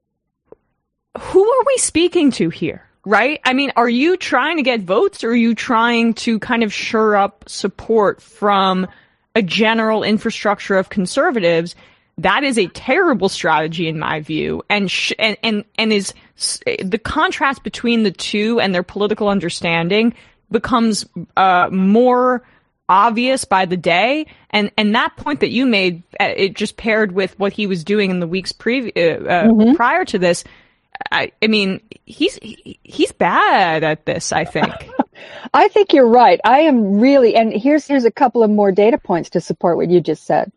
who are we speaking to here? Right? I mean, are you trying to get votes, or are you trying to kind of shore up support from a general infrastructure of conservatives? That is a terrible strategy in my view, and sh- and and and is the contrast between the two and their political understanding becomes uh, more obvious by the day. And and that point that you made, uh, it just paired with what he was doing in the weeks pre- uh, uh, mm-hmm. prior to this. I, I mean, he's he's bad at this, I think. I think you're right. I am really, and here's here's a couple of more data points to support what you just said.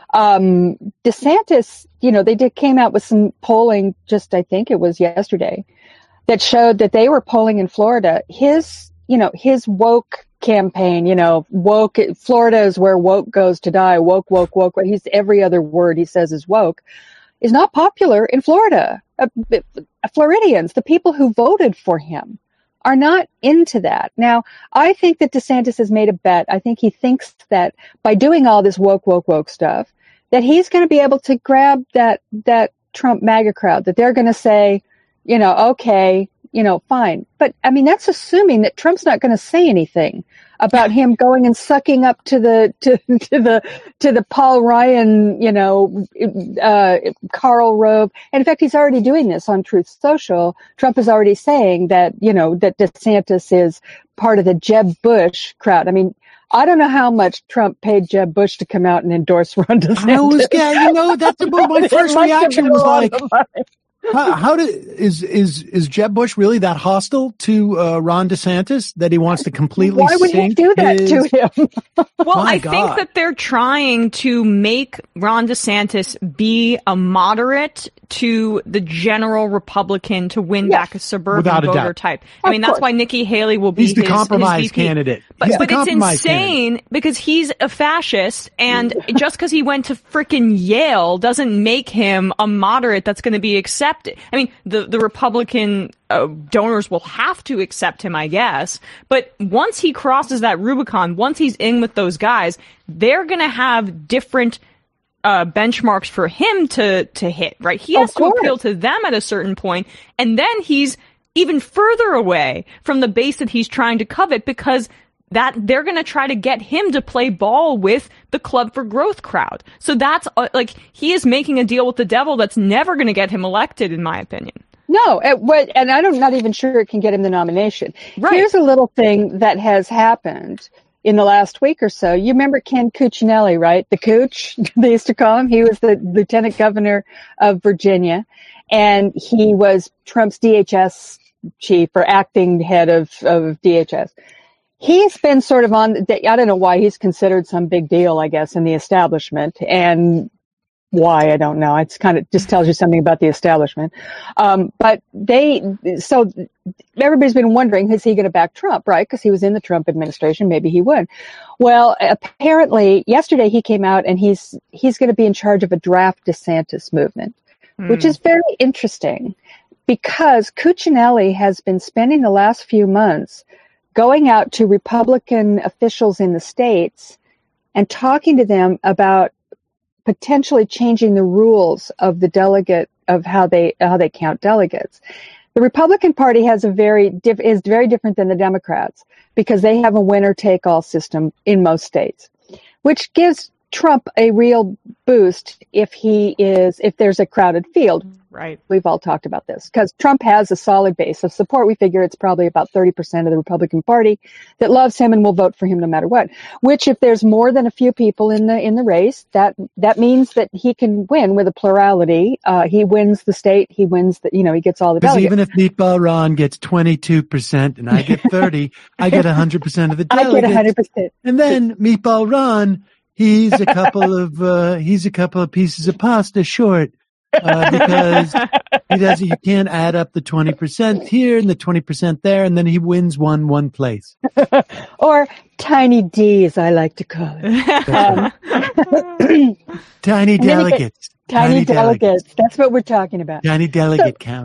Um, DeSantis, you know, they did came out with some polling just, I think it was yesterday, that showed that they were polling in Florida. His, you know, his woke campaign, you know, woke, Florida is where woke goes to die. Woke, woke, woke. He's every other word he says is woke. Is not popular in Florida. Uh, Floridians, the people who voted for him, are not into that. Now, I think that DeSantis has made a bet. I think he thinks that by doing all this woke, woke, woke stuff, that he's going to be able to grab that that Trump MAGA crowd, that they're going to say, you know, okay, you know, fine. But, I mean, that's assuming that Trump's not going to say anything about him going and sucking up to the to, to the to the Paul Ryan, you know, uh, Karl Rove. And in fact, he's already doing this on Truth Social. Trump is already saying that, you know, that DeSantis is part of the Jeb Bush crowd. I mean, I don't know how much Trump paid Jeb Bush to come out and endorse Ron DeSantis. I was, yeah, you know, that's about my first reaction was like, How, how did is is is Jeb Bush really that hostile to uh, Ron DeSantis that he wants to completely? Why would he do that his... to him? Well, My I God. think that they're trying to make Ron DeSantis be a moderate to the general Republican to win Yes. back a suburban Without a voter doubt. type. I Of mean, that's course. why Nikki Haley will be He's the his, compromise his V P. candidate. But, He's the but it's compromise insane candidate. because he's a fascist, and just because he went to frickin' Yale doesn't make him a moderate that's going to be accepted. I mean, the the Republican uh, donors will have to accept him, I guess. But once he crosses that Rubicon, once he's in with those guys, they're going to have different uh, benchmarks for him to to hit, right? He has Of to course. appeal to them at a certain point, and then he's even further away from the base that he's trying to covet because that they're going to try to get him to play ball with the Club for Growth crowd. So that's uh, like he is making a deal with the devil that's never going to get him elected, in my opinion. No, it, what, and I'm not even sure it can get him the nomination. Right. Here's a little thing that has happened in the last week or so. You remember Ken Cuccinelli, right? The Cooch, they used to call him. He was the lieutenant governor of Virginia, and he was Trump's D H S chief or acting head of, of D H S. He's been sort of on, I don't know why he's considered some big deal, I guess, in the establishment, and why, I don't know. It's kind of just tells you something about the establishment. Um, but they, so everybody's been wondering, is he going to back Trump, right? Because he was in the Trump administration. Maybe he would. Well, apparently yesterday he came out and he's, he's going to be in charge of a draft DeSantis movement, hmm. which is very interesting because Cuccinelli has been spending the last few months going out to Republican officials in the states and talking to them about potentially changing the rules of the delegate of how they how they count delegates. The Republican Party has a very diff, is very different than the Democrats because they have a winner take all system in most states, which gives Trump a real boost if he is if there's a crowded field. Right. We've all talked about this because Trump has a solid base of support. We figure it's probably about thirty percent of the Republican Party that loves him and will vote for him no matter what. Which, if there's more than a few people in the in the race, that that means that he can win with a plurality. Uh, he wins the state. He wins the, you know, he gets all the Because delegates. even if Meatball Ron gets twenty-two percent and I get thirty, I get one hundred percent of the I delegates. get one hundred percent. And then Meatball Ron, he's a couple of uh, he's a couple of pieces of pasta short. Uh, because he doesn't, you can't add up the twenty percent here and the twenty percent there, and then he wins one one place. Or Tiny D, as I like to call it. Um, Tiny and then you get delegates. Tiny, Tiny delegates. That's what we're talking about. Tiny delegate count.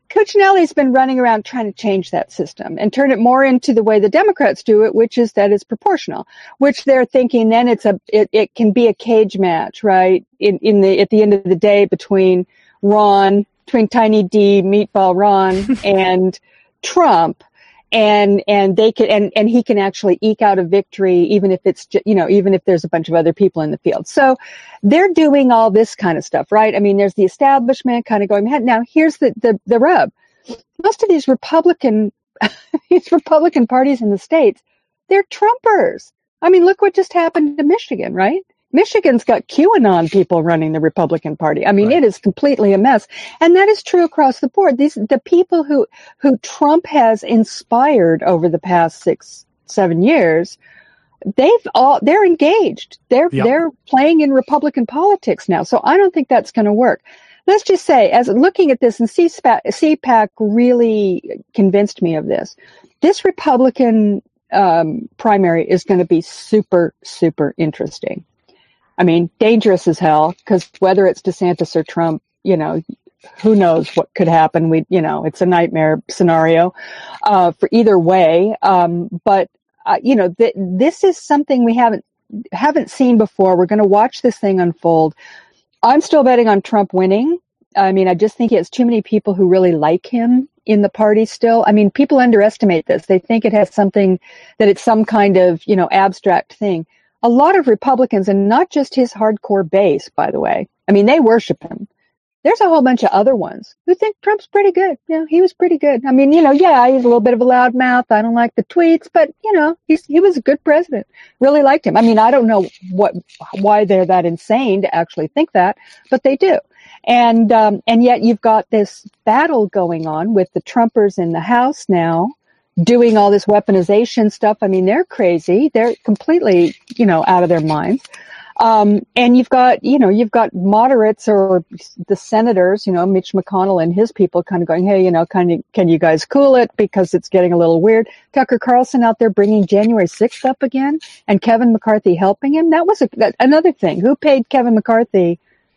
Cuccinelli's been running around trying to change that system and turn it more into the way the Democrats do it, which is that it's proportional, which they're thinking then it's a, it, it can be a cage match, right? In, in the, at the end of the day between Ron, between Tiny D, Meatball Ron and Trump. And, and they can, and, and he can actually eke out a victory, even if it's, you know, even if there's a bunch of other people in the field. So they're doing all this kind of stuff, right? I mean, there's the establishment kind of going ahead. Now, here's the, the, the rub. Most of these Republican, these Republican parties in the States, they're Trumpers. I mean, look what just happened to Michigan, right? Michigan's got QAnon people running the Republican Party. I mean, right. It is completely a mess. And that is true across the board. These, the people who, who Trump has inspired over the past six, seven years, they've all, they're engaged. They're, yep. they're playing in Republican politics now. So I don't think that's going to work. Let's just say, as looking at this, and C PAC really convinced me of this, this Republican um, primary is going to be super, super interesting. I mean, dangerous as hell, because whether it's DeSantis or Trump, you know, who knows what could happen. We, you know, it's a nightmare scenario uh, for either way. Um, but, uh, you know, th- this is something we haven't haven't seen before. We're going to watch this thing unfold. I'm still betting on Trump winning. I mean, I just think he has too many people who really like him in the party still. I mean, people underestimate this. They think it has something, that it's some kind of, you know, abstract thing. A lot of Republicans, and not just his hardcore base, by the way. I mean, they worship him. There's a whole bunch of other ones who think Trump's pretty good. You know, he was pretty good. I mean, you know, yeah, he's a little bit of a loudmouth. I don't like the tweets, but you know, he's, he was a good president. Really liked him. I mean, I don't know what, why they're that insane to actually think that, but they do. And, um, and yet you've got this battle going on with the Trumpers in the House now, doing all this weaponization stuff. I mean, they're crazy. They're completely, you know, out of their minds. Um, and you've got, you know, you've got moderates or the senators, you know, Mitch McConnell and his people kind of going, hey, you know, kind of, can you guys cool it because it's getting a little weird. Tucker Carlson out there bringing January sixth up again, and Kevin McCarthy helping him. That was a, that, another thing. Who paid Kevin McCarthy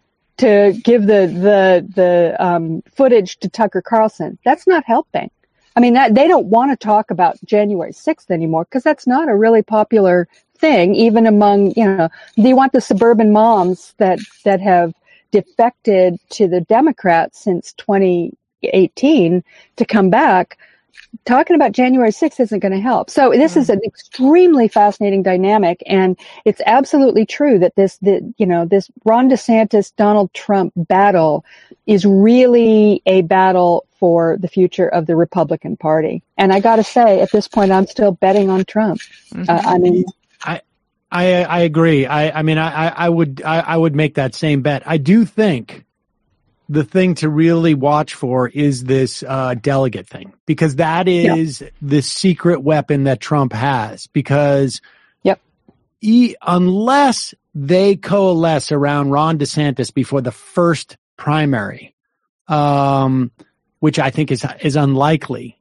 to give the, the, the, um, footage to Tucker Carlson? That's not helping. I mean, that they don't want to talk about January sixth anymore because that's not a really popular thing, even among, you know, do you want the suburban moms that, that have defected to the Democrats since twenty eighteen to come back? Talking about January sixth isn't going to help. So this is an extremely fascinating dynamic, and it's absolutely true that this, the, you know, this Ron DeSantis, Donald Trump battle is really a battle for the future of the Republican Party. And I got to say, at this point, I'm still betting on Trump. Mm-hmm. Uh, I mean, I, I, I agree. I, I mean, I, I would, I, I would make that same bet. I do think the thing to really watch for is this uh, delegate thing, because that is yeah. the secret weapon that Trump has. Because yep. he, unless they coalesce around Ron DeSantis before the first primary, um, which I think is is unlikely,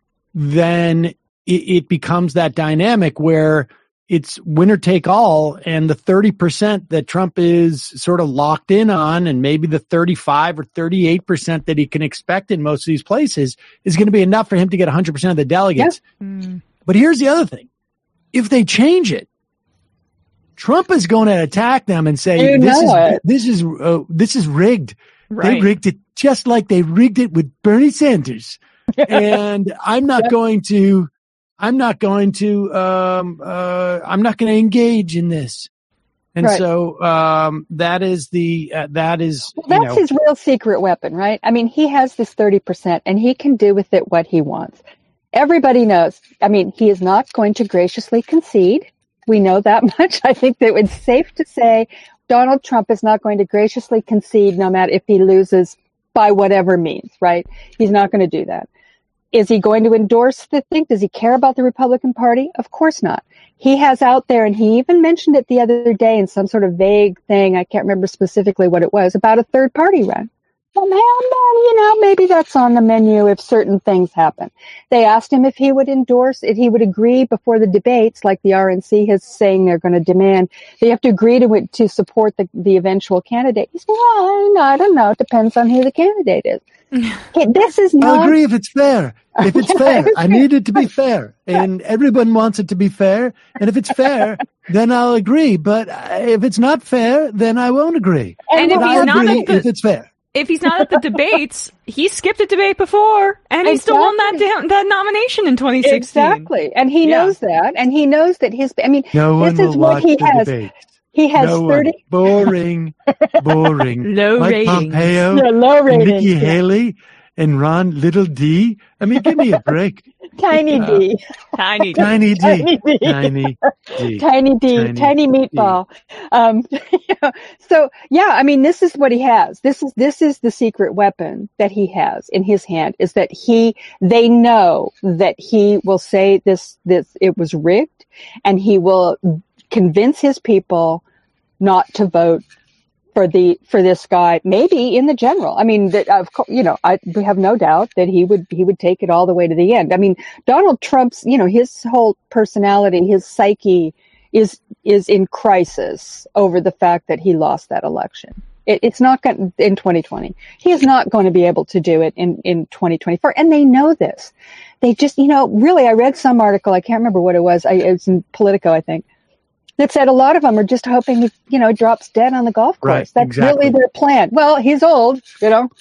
then it, it becomes that dynamic where it's winner take all, and the thirty percent that Trump is sort of locked in on, and maybe the thirty-five or thirty-eight percent that he can expect in most of these places is going to be enough for him to get one hundred percent of the delegates. Yeah. Mm. But here's the other thing. If they change it, Trump is going to attack them and say, this is, this is, uh, this is rigged. Right. They rigged it just like they rigged it with Bernie Sanders. And I'm not yeah. going to, I'm not going to, um, uh, I'm not going to engage in this. And right. so, um, that is the, uh, that is, well, that's you know, his real secret weapon, right? I mean, he has this thirty percent and he can do with it what he wants. Everybody knows. I mean, he is not going to graciously concede. We know that much. I think that it's safe to say Donald Trump is not going to graciously concede no matter if he loses by whatever means, right? He's not going to do that. Is he going to endorse the thing? Does he care about the Republican Party? Of course not. He has out there, and he even mentioned it the other day in some sort of vague thing, I can't remember specifically what it was, about a third party run. Well, man, you know, maybe that's on the menu if certain things happen. They asked him if he would endorse, if he would agree before the debates, like the R N C is saying they're going to demand. They have to agree to to support the, the eventual candidate. He said, well, no, I don't know. It depends on who the candidate is. Okay, this is not... I agree if it's fair. If it's fair. I need it to be fair. And everyone wants it to be fair. And if it's fair, then I'll agree. But if it's not fair, then I won't agree. And but if he's I'll not agree at the, if it's fair. If he's not at the debates, he skipped a debate before, and he exactly. still won that da- that nomination in twenty sixteen. Exactly. And he yeah. knows that. And he knows that his... I mean, no this is what he has. Debates. He has no thirty... Boring. Boring. Low Mike ratings. Pompeo, yeah, low ratings. Nikki yeah. Haley, and Ron Little D. I mean, give me a break. Tiny uh, D. Tiny D. Tiny D. Tiny D. Tiny D. Tiny D. Tiny, tiny meatball. D. Um, yeah. So, yeah, I mean, this is what he has. This is, this is the secret weapon that he has in his hand, is that he, they know that he will say this, this, it was rigged, and he will convince his people not to vote for the for this guy, maybe in the general. I mean, that of course, you know, I we have no doubt that he would he would take it all the way to the end. I mean, Donald Trump's, you know, his whole personality, his psyche is is in crisis over the fact that he lost that election. It, it's not going in twenty twenty. He is not going to be able to do it in in twenty twenty-four, and they know this. They just, you know, really. I read some article. I can't remember what it was. I, it was in Politico, I think. That said, a lot of them are just hoping he, you know, drops dead on the golf course. Right, That's exactly. really their plan. Well, he's old, you know,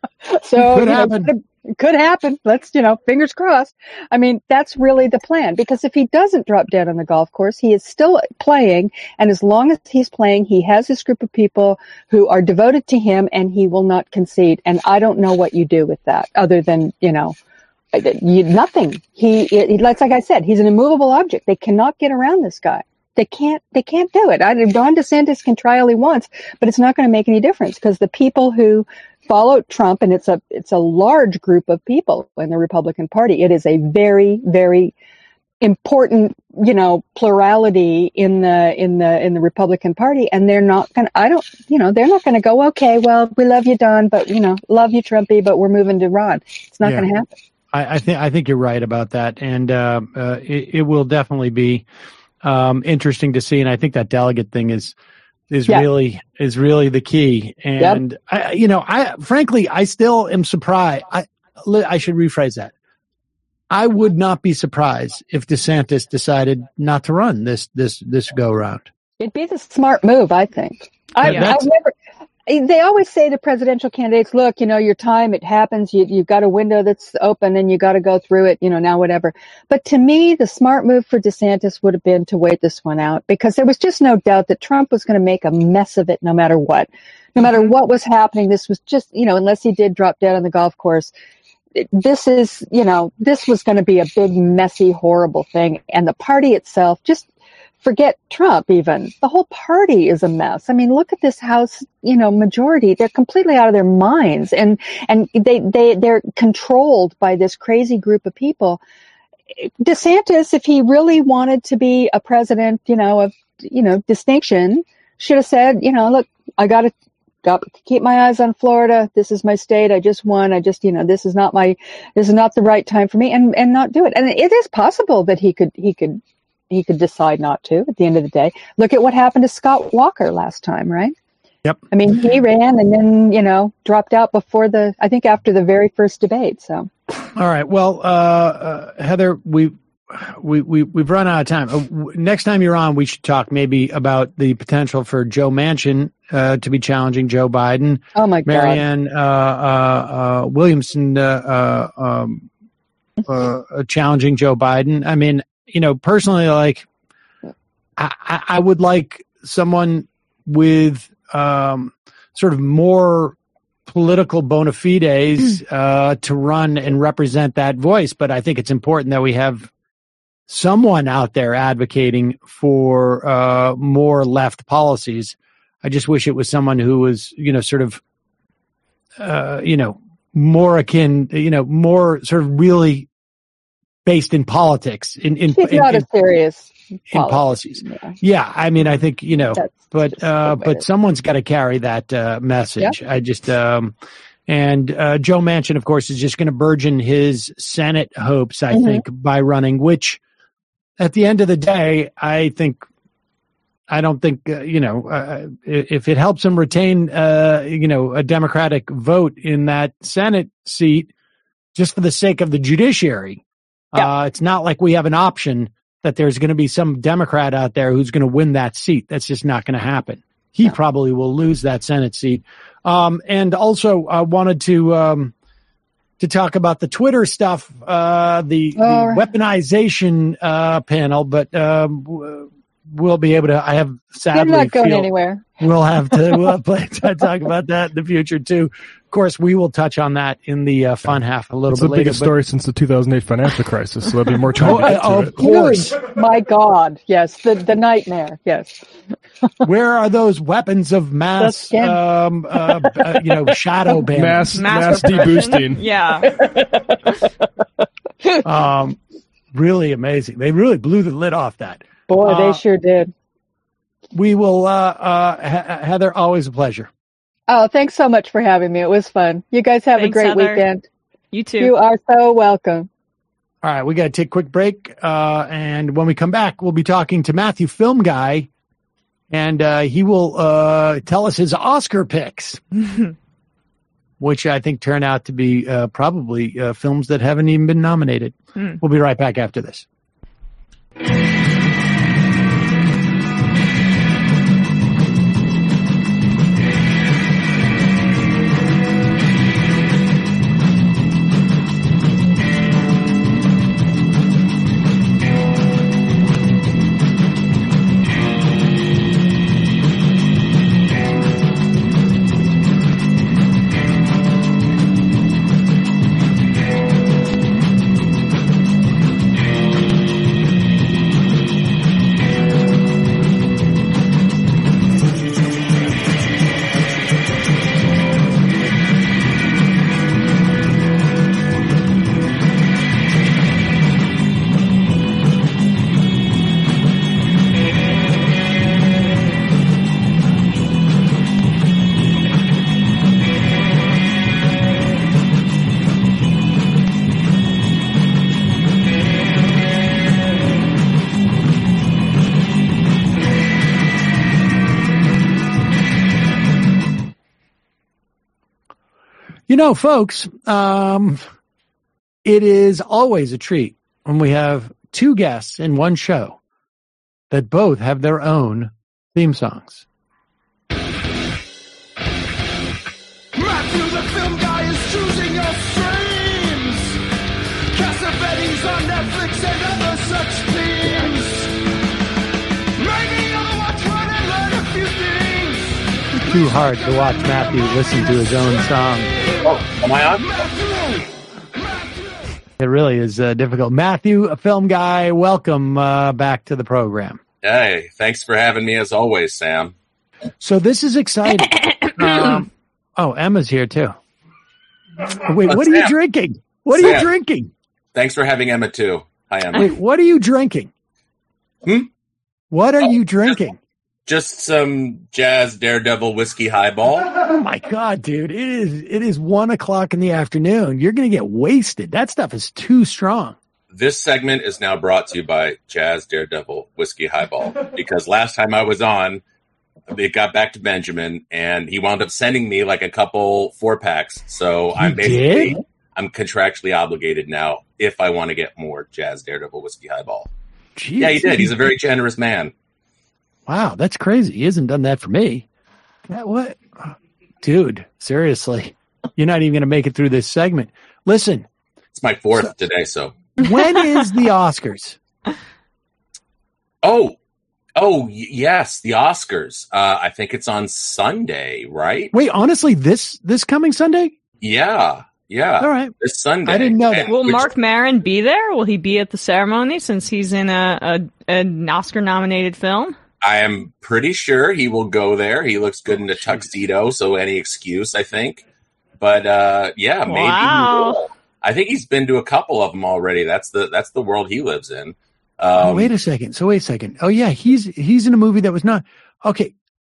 so could you happen. Know, it could happen. Let's, you know, fingers crossed. I mean, that's really the plan, because if he doesn't drop dead on the golf course, he is still playing, and as long as he's playing, he has this group of people who are devoted to him, and he will not concede. And I don't know what you do with that, other than, you know, you, nothing. He, it, like I said, he's an immovable object. They cannot get around this guy. They can't, they can't do it. I, Ron DeSantis can try all he wants, but it's not going to make any difference, because the people who follow Trump, and it's a, it's a large group of people in the Republican Party. It is a very, very important, you know, plurality in the, in the, in the Republican Party. And they're not going to, I don't, you know, they're not going to go, okay, well, we love you, Don, but, you know, love you, Trumpy, but we're moving to Ron. It's not yeah. going to happen. I, I think, I think you're right about that. And, uh, uh it, it will definitely be, Um, interesting to see, and I think that delegate thing is is yeah. really is really the key. And yep. I, you know, I frankly, I still am surprised. I I should rephrase that. I would not be surprised if DeSantis decided not to run this this this go round. It'd be the smart move, I think. I, yeah, I've never. They always say to presidential candidates, look, you know, your time, it happens. You, you've got a window that's open and you got to go through it, you know, now whatever. But to me, the smart move for DeSantis would have been to wait this one out, because there was just no doubt that Trump was going to make a mess of it no matter what. No matter what was happening, this was just, you know, unless he did drop dead on the golf course, this is, you know, this was going to be a big, messy, horrible thing. And the party itself, just forget Trump even. The whole party is a mess. I mean, look at this House, you know, majority. They're completely out of their minds, and, and they, they, they're controlled by this crazy group of people. DeSantis, if he really wanted to be a president, you know, of, you know, distinction, should have said, you know, look, I got to, got to keep my eyes on Florida. This is my state. I just won. I just, you know, this is not my, this is not the right time for me, and, and not do it. And it is possible that he could, he could, he could decide not to at the end of the day. Look at what happened to Scott Walker last time, right? Yep. I mean, he ran and then, you know, dropped out before the, I think after the very first debate. So. All right. Well, uh, uh, Heather, we, we, we, we've run out of time. Uh, w- next time you're on, we should talk maybe about the potential for Joe Manchin, uh, to be challenging Joe Biden. Oh my God. Marianne, uh, uh, uh, Williamson, uh, uh, um, uh, challenging Joe Biden. I mean, you know, personally, like, I, I would like someone with um, sort of more political bona fides uh, to run and represent that voice. But I think it's important that we have someone out there advocating for uh, more left policies. I just wish it was someone who was, you know, sort of, uh, you know, more akin, you know, more sort of really based in politics, in in, He's in, not in, a serious in policies. Yeah. yeah, I mean, I think, you know, That's but uh, but someone's got to carry that uh, message. Yeah. I just, um, And uh, Joe Manchin, of course, is just going to burgeon his Senate hopes, I mm-hmm. think, by running, which at the end of the day, I think, I don't think, uh, you know, uh, if it helps him retain, uh, you know, a Democratic vote in that Senate seat, just for the sake of the judiciary, yeah. uh, it's not like we have an option that there's going to be some Democrat out there who's going to win that seat. That's just not going to happen. He yeah. probably will lose that Senate seat. Um, and also I uh, wanted to, um, to talk about the Twitter stuff, uh, the, the right. weaponization, uh, panel, but, um, we'll be able to, I have sadly You're not going feel anywhere. We'll have to, we'll have to talk about that in the future too. Of course, we will touch on that in the uh, fun half a little it's bit later. It's the biggest but, story since the two thousand eight financial crisis, so there'll be more time to get to of it. course. My God, yes, the the nightmare, yes. Where are those weapons of mass, um, uh, uh, you know, shadow banning? Mass, mass, mass deboosting. Yeah. um, really amazing. They really blew the lid off that. Boy, uh, they sure did. We will, uh, uh, Heather, always a pleasure. Oh, thanks so much for having me. It was fun. You guys have thanks, a great Heather. weekend. You too. You are so welcome. All right, we got to take a quick break. Uh, and when we come back, we'll be talking to Matthew Film Guy, and uh, he will uh, tell us his Oscar picks, which I think turn out to be uh, probably uh, films that haven't even been nominated. Hmm. We'll be right back after this. You know, folks, um, it is always a treat when we have two guests in one show that both have their own theme songs. Matthew the Film Guy is choosing your streams. Cassavetes on Netflix and other such themes. Maybe you'll watch one and learn a few things. Too hard to watch Matthew listen to his own song. Oh, am I on? It really is uh, difficult. Matthew, a film guy, welcome uh, back to the program. Hey, thanks for having me as always, Sam. So this is exciting. um, oh, Emma's here too. Wait, uh, what Sam. are you drinking? What Sam. are you drinking? Thanks for having Emma too. Hi, Emma. Wait, what are you drinking? Hmm? What are oh, you drinking? Just some Jazz Daredevil whiskey highball. Oh my God, dude. It is, it is one o'clock in the afternoon. You're going to get wasted. That stuff is too strong. This segment is now brought to you by Jazz Daredevil whiskey highball, because last time I was on, it got back to Benjamin and he wound up sending me like a couple four packs. So you I'm basically, did? I'm contractually obligated now if I want to get more Jazz Daredevil whiskey highball. Jeez, yeah, he did. He's a very generous man. Wow, that's crazy. He hasn't done that for me. That, what? Dude, seriously. You're not even going to make it through this segment. Listen. It's my fourth so, today, so. When is the Oscars? Oh, oh, y- yes, the Oscars. Uh, I think it's on Sunday, right? Wait, honestly, this this coming Sunday? Yeah, yeah. All right. This Sunday. I didn't know that. And Will which, Mark Maron be there? Will he be at the ceremony since he's in a, a an Oscar-nominated film? I am pretty sure he will go there. He looks good in a tuxedo, so any excuse, I think. But uh, yeah, maybe. Wow. He will. I think he's been to a couple of them already. That's the that's the world he lives in. Um, oh, wait a second. So wait a second. Oh yeah, he's he's in a movie that was not okay.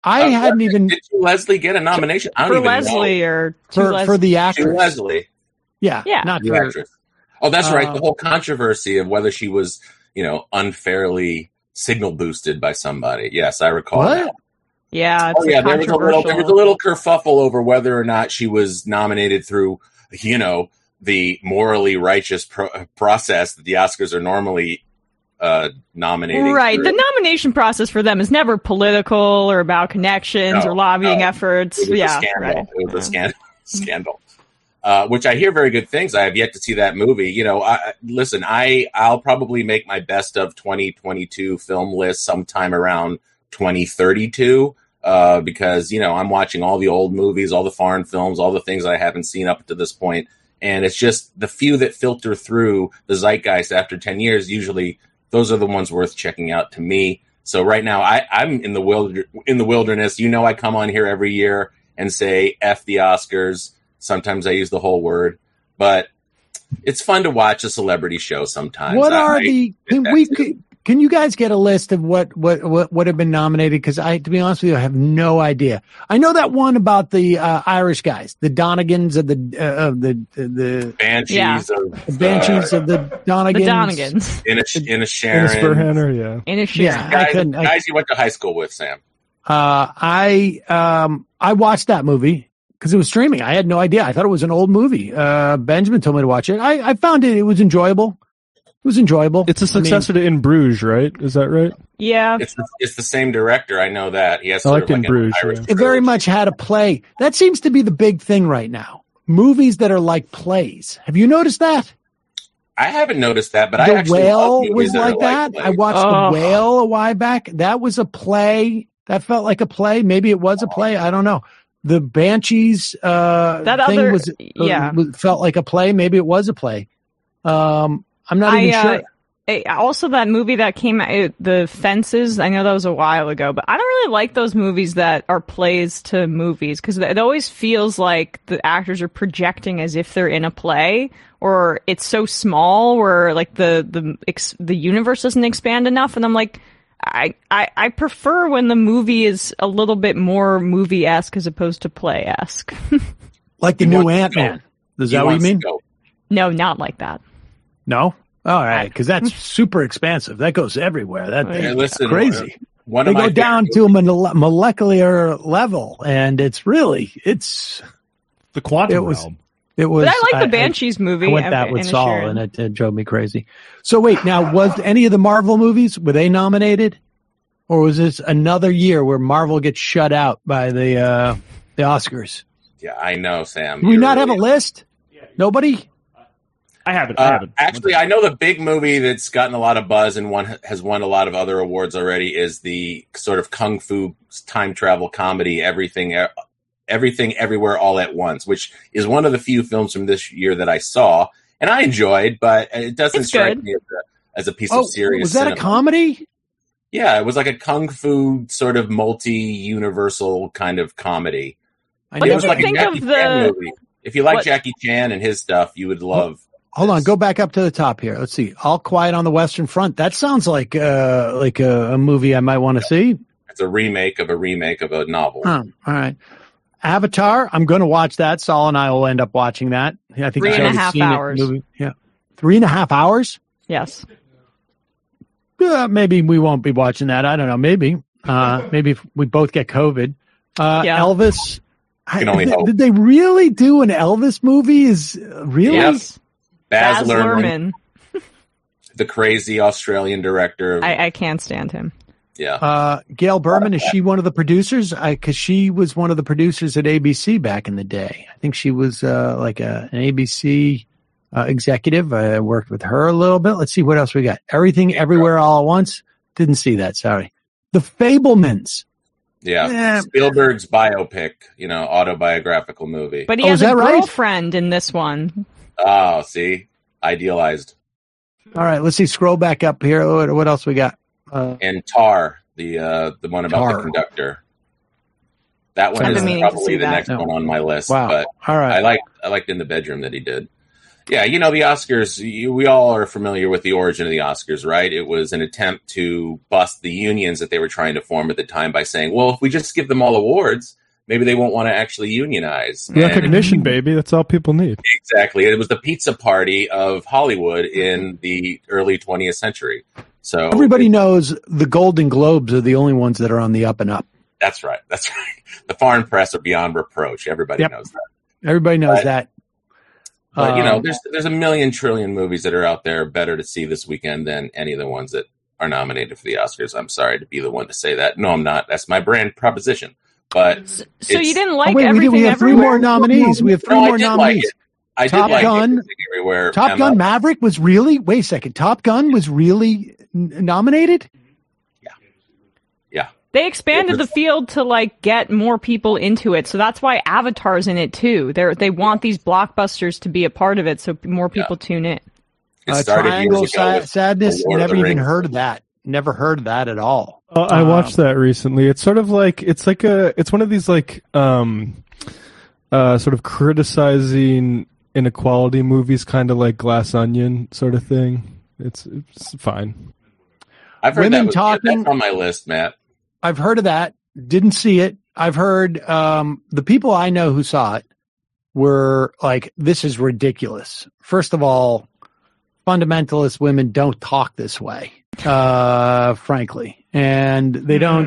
I Uh, hadn't even Did Leslie get a nomination? I don't For even Leslie know. or to for, Les- for the To actress. Leslie, Yeah, Yeah. not the for. actress. Oh, that's right. Uh, The whole controversy of whether she was, you know, unfairly signal boosted by somebody. Yes, I recall What? that. Yeah, it's Oh yeah, there was a little controversial. there was a little kerfuffle over whether or not she was nominated through, you know, the morally righteous pro- process that the Oscars are normally uh, nominating. Right. through. The nomination process for them is never political or about connections No, or lobbying no. efforts. It was yeah, a scandal. right. It was Yeah. a scandal. Scandal. Uh, which I hear very good things. I have yet to see that movie. You know, I, listen, I I'll probably make my best of twenty twenty-two film list sometime around twenty thirty-two. Uh, because, you know, I'm watching all the old movies, all the foreign films, all the things I haven't seen up to this point. And it's just the few that filter through the zeitgeist after ten years, usually those are the ones worth checking out to me. So right now I, I'm in the wilder, in the wilderness. You know, I come on here every year and say, F the Oscars. Sometimes I use the whole word, but it's fun to watch a celebrity show sometimes. What are I- the? I Can get we? that too. Can you guys get a list of what what what would have been nominated? Because I, to be honest with you, I have no idea. I know that one about the uh, Irish guys, the Donegans of the uh, of the the Banshees Yeah. of the Banshees uh, of the Donegans. The Donegans. in a in a Dennis Sharon. Berhanner, yeah. In a Yeah, I Guys, couldn't. I, guys you went to high school with, Sam. uh, I um I watched that movie because it was streaming. I had no idea. I thought it was an old movie. Uh, Benjamin told me to watch it. I, I found it. It was enjoyable. It was enjoyable. It's a successor to In Bruges, right? Is that right? Yeah. It's the, it's the same director. I know that he has I sort liked of In like an Bruges, Irish yeah. It very trilogy. much had a play. That seems to be the big thing right now. Movies that are like plays. Have you noticed that? I haven't noticed that, but I The actually Whale love movies was that are like that. plays. I watched Oh. The Whale a while back. That was a play. That felt like a play. Maybe it was a play. I don't know. The Banshees uh, That thing other- was, yeah. was felt like a play. Maybe it was a play. Um, I'm not I, even uh, sure. eh, also, that movie that came out, eh, The Fences, I know that was a while ago, but I don't really like those movies that are plays to movies because it always feels like the actors are projecting as if they're in a play, or it's so small where like the the ex- the universe doesn't expand enough, and I'm like, I, I I prefer when the movie is a little bit more movie-esque as opposed to play-esque. Like the He new wants Ant Man. scope. Is He that what you wants mean? scope. No, not like that. No? All right. Because that's super expansive. That goes everywhere. That Hey, thing's listen, crazy. One They of my go down favorite to a mole- molecular level, and it's really it's The Quantum It was- Realm. it was. But I like I- the Banshees movie. I went uh, that with in a Saul, Sharon. and it, it drove me crazy. So wait, now was any of the Marvel movies were they nominated, or was this another year where Marvel gets shut out by the uh, the Oscars? Yeah, I know, Sam. Do we You're not have a really- list? Nobody. I haven't. I Uh, haven't. actually, I know the big movie that's gotten a lot of buzz and one has won a lot of other awards already is the sort of kung fu time travel comedy, Everything, Everything, Everywhere, All at Once, which is one of the few films from this year that I saw and I enjoyed, but it doesn't It's strike good. me as a, as a piece Oh, of serious. was that a cinema. comedy? Yeah, it was like a kung fu sort of multi-universal kind of comedy. I What It did was you like a think Jackie of the- Chan movie. If you like What- Jackie Chan and his stuff, you would love. Hold on, this. go back up to the top here. Let's see. All Quiet on the Western Front. That sounds like uh, like a, a movie I might want to see. It's a remake of a remake of a novel. Huh, all right. Avatar. I'm going to watch that. Saul and I will end up watching that. I think Three he's and a already half seen it in the hours. movie. Yeah, three and a half hours. Yes. Uh, maybe we won't be watching that. I don't know. Maybe. Uh, maybe if we both get COVID. Uh, Yeah. Elvis. I, Can only did, hope. did they really do an Elvis movie? Is uh, really? Yes. Baz, Baz Luhrmann, Luhrmann. the crazy Australian director. Of, I, I can't stand him. yeah. Uh, Gail Berman, is she one of the producers? Because she was one of the producers at A B C back in the day. I think she was uh, like a, an A B C uh, executive. I worked with her a little bit. Let's see what else we got. Everything, Everywhere, All at Once. Didn't see that. Sorry. The Fablemans. yeah. yeah. Spielberg's biopic, you know, autobiographical movie. But he Oh, has is a that right? girlfriend in this one. oh, see? Idealized. All right. Let's see. Scroll back up here. What, what else we got? Uh, And Tar, the uh, the one about Tar. the conductor. That one I've is been meaning to probably see the that. next No. one on my list. wow. But All I right. liked I liked In the Bedroom that he did. Yeah, you know, the Oscars, you, we all are familiar with the origin of the Oscars, right? It was an attempt to bust the unions that they were trying to form at the time by saying, well, if we just give them all awards, maybe they won't want to actually unionize. Recognition, and, baby. That's all people need. Exactly. It was the pizza party of Hollywood in the early twentieth century. So everybody it, knows the Golden Globes are the only ones that are on the up and up. That's right. That's right. The foreign press are beyond reproach. Everybody yep. knows that. Everybody knows but, that. But, you know, um, there's there's a million trillion movies that are out there better to see this weekend than any of the ones that are nominated for the Oscars. I'm sorry to be the one to say that. No, I'm not. That's my brand proposition. But so, so you didn't like oh, wait, everything we, we have everywhere? three more nominees. We have three no, more I did nominees. Like it. I Top did like Gun. Everywhere. Top Emma. Gun Maverick was really. Wait a second. Top Gun was really n- nominated. Yeah. Yeah. They expanded the field to like get more people into it, so that's why Avatar's in it too. They they want these blockbusters to be a part of it, so more people yeah. tune in. It uh, Triangle sa- Sadness. Never even heard of that. Never heard of that at all. Uh, I watched that recently. It's sort of like it's like a it's one of these like um uh sort of criticizing inequality movies, kind of like Glass Onion sort of thing. It's it's fine. I've heard Women that was, talking that's on my list, Matt. I've heard of that. Didn't see it. I've heard um, the people I know who saw it were like, this is ridiculous. First of all, fundamentalist women don't talk this way, uh, frankly. And they don't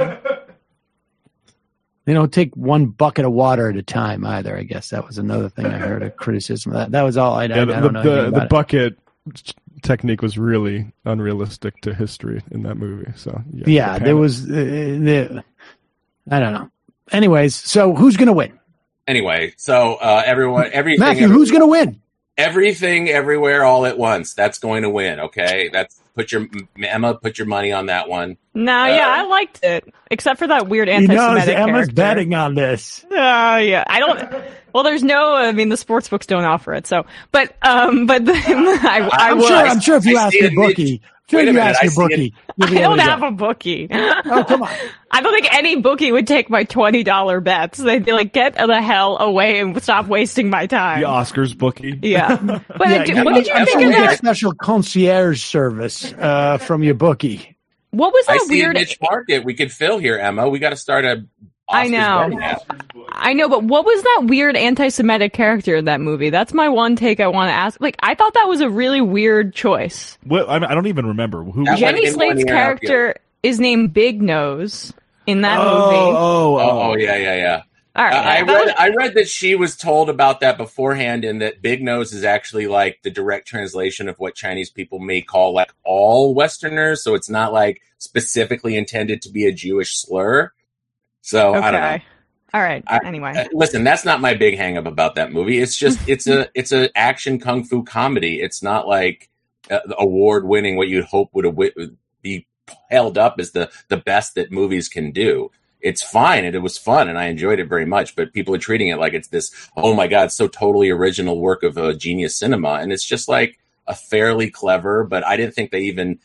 they don't take one bucket of water at a time either, I guess. That was another thing I heard, a criticism of that. That was all I, yeah, I, I don't the, know. The, the it. bucket technique was really unrealistic to history in that movie. So yeah, yeah there was uh, the, I don't know. Anyways, so who's gonna win? Anyway, so uh, everyone, everything. Matthew, everyone, who's gonna win? Everything, everywhere, all at once. That's going to win. Okay, that's put your Emma. Put your money on that one. No, uh, yeah, I liked it, except for that weird anti-Semitic he knows Emma's character. betting on this. Uh, yeah, I don't. Well, there's no. I mean, the sports books don't offer it. So, but um, but the, I, I I'm will. sure. I'm sure if you I ask see your it. bookie, sure Wait a you minute, ask I your see it. bookie. I you'll be able don't to have get- a bookie. Oh, come on. I don't think any bookie would take my twenty dollar bets. They'd be like, "Get the hell away and stop wasting my time." The Oscars bookie. Yeah. But Yeah, do- you- what did you I'm think sure of you get that? special concierge service uh, from your bookie. What was I that see weird? a niche market we could fill here, Emma. We got to start a. I Oscars know. betting app. I know, but what was that weird anti-Semitic character in that movie? That's my one take I want to ask. Like, I thought that was a really weird choice. Well, I, mean, I don't even remember who. That Jenny might have been Slate's one year character is named Big Nose in that Oh, movie. oh, Oh, oh, yeah, yeah, yeah. All right, Uh, I that read. was- I read that she was told about that beforehand, and that Big Nose is actually like the direct translation of what Chinese people may call like all Westerners. So it's not like specifically intended to be a Jewish slur. So I don't know. okay. All right. I- Anyway. Uh, listen, that's not my big hang up about that movie. It's just it's a it's a action kung fu comedy. It's not like uh, award winning what you'd hope would awi- be held up as the the best that movies can do. It's fine and it was fun and I enjoyed it very much, but people are treating it like it's this, oh my God, so totally original work of uh, genius cinema. And it's just like a fairly clever, but I didn't think they even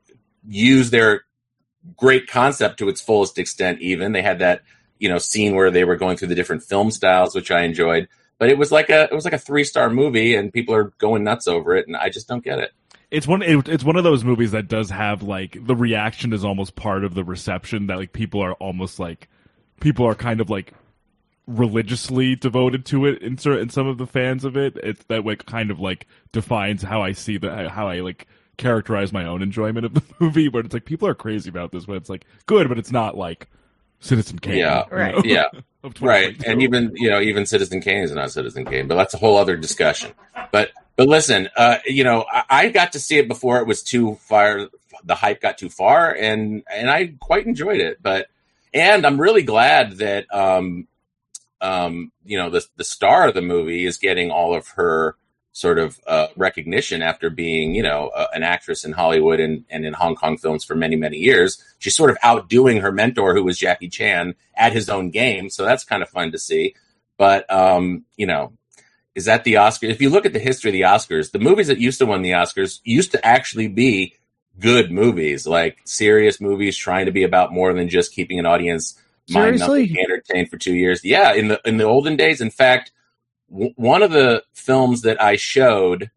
used their great concept to its fullest extent. Even they had that, you know, scene where they were going through the different film styles, which I enjoyed, but it was like a, it was like a three star movie and people are going nuts over it. And I just don't get it. It's one. It, it's one of those movies that does have like the reaction is almost part of the reception. That like people are almost like people are kind of like religiously devoted to it. In certain, in some of the fans of it, it's that like kind of like defines how I see the how I like characterize my own enjoyment of the movie. But it's like people are crazy about this, but it's like good, but it's not like Citizen Kane. Yeah, you right. know? Yeah, Of right. twenty twenty-two. And even, you know, even Citizen Kane is not Citizen Kane, but that's a whole other discussion. But, but listen, uh, you know, I, I got to see it before it was too far, the hype got too far, and, and I quite enjoyed it. But, and I'm really glad that, um, um, you know, the, the star of the movie is getting all of her sort of uh, recognition after being, you know, uh, an actress in Hollywood and, and in Hong Kong films for many, many years. She's sort of outdoing her mentor, who was Jackie Chan, at his own game. So that's kind of fun to see. But, um, you know, is that the Oscars? If you look at the history of the Oscars, the movies that used to win the Oscars used to actually be good movies, like serious movies trying to be about more than just keeping an audience mind numbing entertained for two years. Yeah, in the in the olden days. In fact, w- one of the films that I showed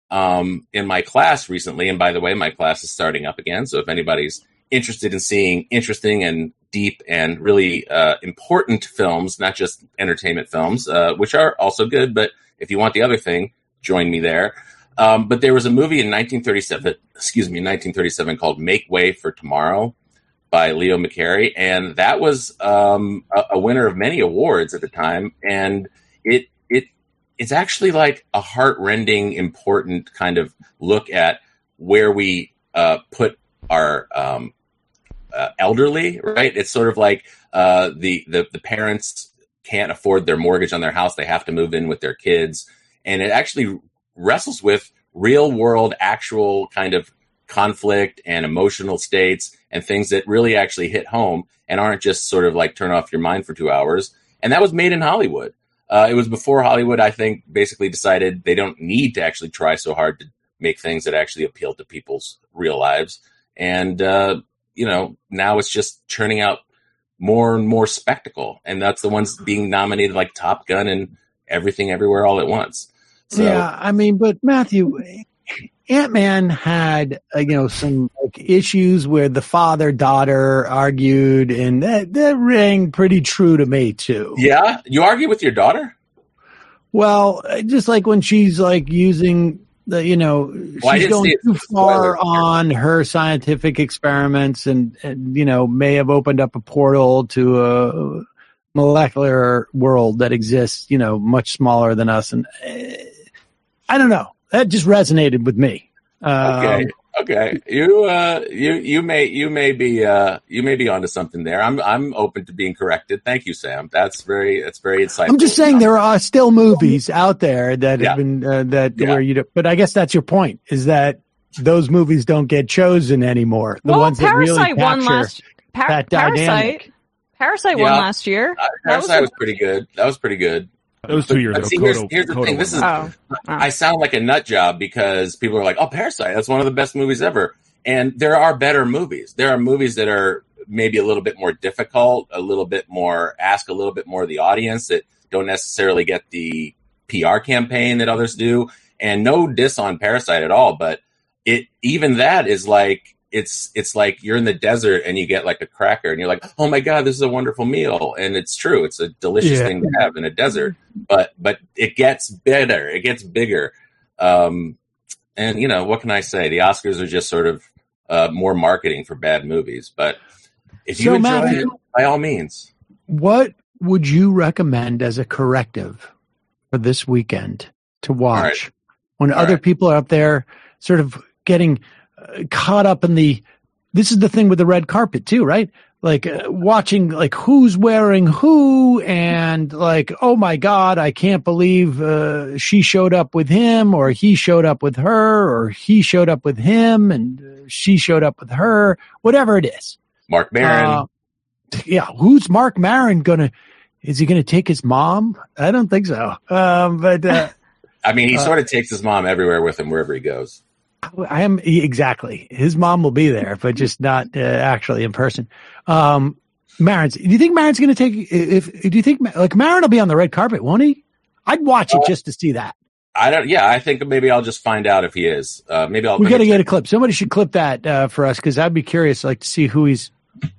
um, in my class recently. And by the way, my class is starting up again. So if anybody's interested in seeing interesting and deep and really uh, important films, not just entertainment films, uh, which are also good, but if you want the other thing, join me there. Um, but there was a movie in nineteen thirty-seven, excuse me, nineteen thirty-seven called Make Way for Tomorrow by Leo McCarey. And that was um, a, a winner of many awards at the time. And it it it's actually like a heart-rending, important kind of look at where we uh, put our um, uh, elderly, right? It's sort of like uh, the, the the parents can't afford their mortgage on their house. They have to move in with their kids. And it actually wrestles with real world, actual kind of conflict and emotional states and things that really actually hit home and aren't just sort of like turn off your mind for two hours. And that was made in Hollywood. Uh, it was before Hollywood, I think, basically decided they don't need to actually try so hard to make things that actually appeal to people's real lives. And, uh, you know, now it's just churning out more and more spectacle. And that's the ones being nominated like Top Gun and Everything Everywhere All at Once. So, yeah, I mean, but Matthew, Ant-Man had, uh, you know, some like, issues where the father-daughter argued, and that, that rang pretty true to me, too. Yeah? You argue with your daughter? Well, just like when she's, like, using the, you know, well, she's going too far Spoiler. on her scientific experiments and, and, you know, may have opened up a portal to a molecular world that exists, you know, much smaller than us. And uh, I don't know. That just resonated with me. Um, okay. Okay. You, uh, you, you may, you may be, uh, you may be onto something there. I'm, I'm open to being corrected. Thank you, Sam. That's very, that's very insightful. I'm just saying there are still movies out there that Yeah. have been, uh, that Yeah. where you, do, but I guess that's your point, is that those movies don't get chosen anymore. The well, ones that really Parasite won capture last. Par- that Parasite. dynamic. Parasite Yeah. won last year. Uh, That was Parasite a- was pretty good. That was pretty good. That was two years But ago. see, here's, Coda- here's the Coda thing. This is, won. Oh. I sound like a nut job because people are like, oh, Parasite, that's one of the best movies ever. And there are better movies. There are movies that are maybe a little bit more difficult, a little bit more, ask a little bit more of the audience, that don't necessarily get the P R campaign that others do. And no diss on Parasite at all, but it, even that is like, it's, it's like you're in the desert and you get like a cracker and you're like, oh my God, this is a wonderful meal. And it's true. It's a delicious Yeah. thing to have in a desert, but, but it gets better. It gets bigger. Um, and you know, what can I say? The Oscars are just sort of, uh, more marketing for bad movies, but if you So, enjoy Matthew- it, by all means. What would you recommend as a corrective for this weekend to watch right. when All other right. people are up there sort of getting uh, caught up in the, this is the thing with the red carpet too, right? Like uh, watching like who's wearing who and like, oh my God, I can't believe uh, she showed up with him or he showed up with her or he showed up with him and uh, she showed up with her, whatever it is. Mark Maron. Uh, yeah, who's Mark Maron gonna? Is he gonna take his mom? I don't think so. Um, but uh, I mean, he uh, sort of takes his mom everywhere with him wherever he goes. I am exactly. His mom will be there, but just not uh, actually in person. Um, Maron's. Do you think Maron's gonna take? If do you think like Maron will be on the red carpet? Won't he? I'd watch it just to see that. I don't. Yeah, I think maybe I'll just find out if he is. Uh, maybe I'll. We got to check. get a clip. Somebody should clip that uh, for us because I'd be curious, like to see who he's.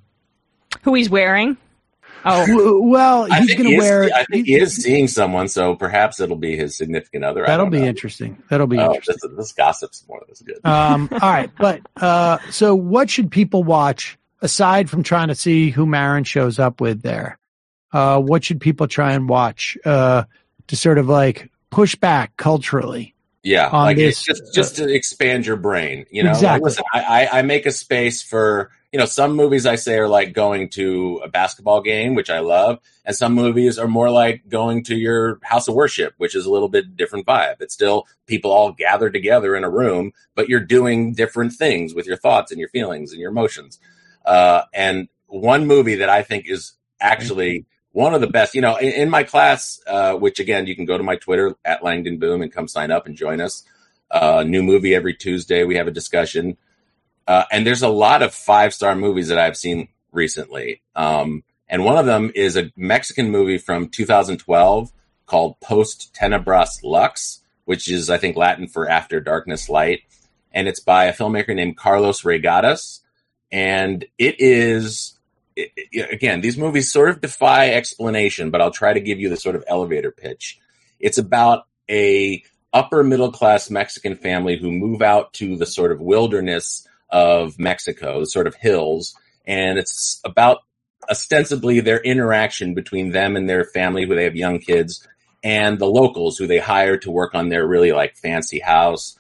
Who he's wearing? Oh, W- Well, I he's think going he to is- wear. I think he is seeing someone, so perhaps it'll be his significant other. I That'll don't be know. interesting. That'll be Oh, interesting. this, this gossip's more. That's good. Um, all right, but uh, so what should people watch aside from trying to see who Maron shows up with there? Uh, what should people try and watch uh, to sort of like push back culturally? Yeah, on like this, it's just just to expand your brain. You know, Like, Exactly. listen, I, I I make a space for, you know, some movies I say are like going to a basketball game, which I love, and some movies are more like going to your house of worship, which is a little bit different vibe. It's still people all gathered together in a room, but you're doing different things with your thoughts and your feelings and your emotions. Uh, and one movie that I think is actually one of the best, you know, in, in my class, uh, which again, you can go to my Twitter at Langdon Boom and come sign up and join us. Uh, new movie every Tuesday. We have a discussion. Uh, and there's a lot of five-star movies that I've seen recently. Um, and one of them is a Mexican movie from two thousand twelve called Post Tenebras Lux, which is, I think, Latin for After Darkness Light. And it's by a filmmaker named Carlos Regadas. And it is, it, it, again, these movies sort of defy explanation, but I'll try to give you the sort of elevator pitch. It's about a upper middle class Mexican family who move out to the sort of wilderness of Mexico, the sort of hills. And it's about ostensibly their interaction between them and their family, who they have young kids, and the locals who they hire to work on their really like fancy house.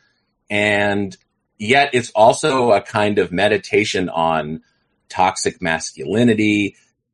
And yet it's also a kind of meditation on toxic masculinity,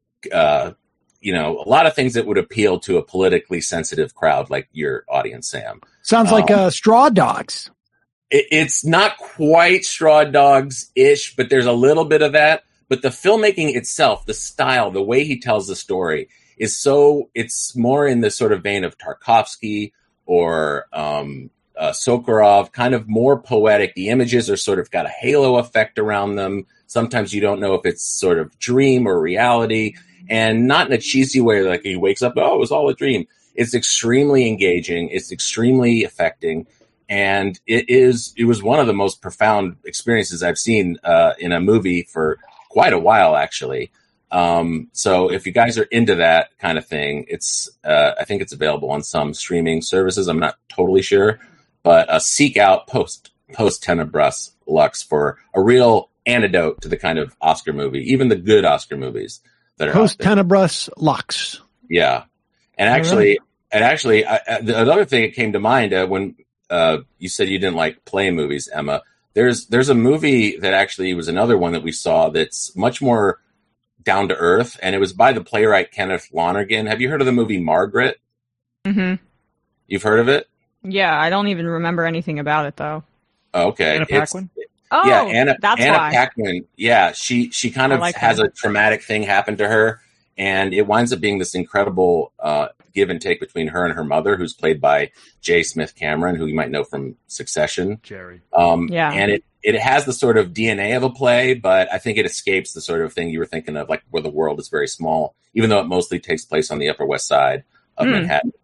uh, you know, a lot of things that would appeal to a politically sensitive crowd like your audience, Sam. Sounds like um, uh, Straw Dogs. It, it's not quite Straw Dogs-ish, but there's a little bit of that. But the filmmaking itself, the style, the way he tells the story is so, it's more in the sort of vein of Tarkovsky or um, uh, Sokurov, kind of more poetic. The images are sort of got a halo effect around them. Sometimes you don't know if it's sort of dream or reality, and not in a cheesy way like he wakes up, oh, it was all a dream. It's extremely engaging. It's extremely affecting. And it is, it was one of the most profound experiences I've seen uh, in a movie for quite a while, actually. Um, so if you guys are into that kind of thing, it's, uh, I think it's available on some streaming services. I'm not totally sure, but uh, seek out Post, Post Tenebras Lux for a real antidote to the kind of Oscar movie, even the good Oscar movies that are Post Tenebras Lux. Yeah. And actually, and actually, I, I, the other thing that came to mind uh, when uh, you said you didn't like play movies, Emma, There's there's a movie that actually was another one that we saw that's much more down to earth, and it was by the playwright Kenneth Lonergan. Have you heard of the movie Margaret? Mm-hmm. You've heard of it? Yeah, I don't even remember anything about it though. Okay. Anna Paquin? Oh, yeah, Anna, that's Anna why. Paquin. Yeah, she she kind I of like has her. a traumatic thing happen to her, and it winds up being this incredible uh, give and take between her and her mother, who's played by J. Smith Cameron, who you might know from Succession. Jerry. Um, Yeah. And it, it has the sort of D N A of a play, but I think it escapes the sort of thing you were thinking of, like where the world is very small, even though it mostly takes place on the Upper West Side of Mm. Manhattan.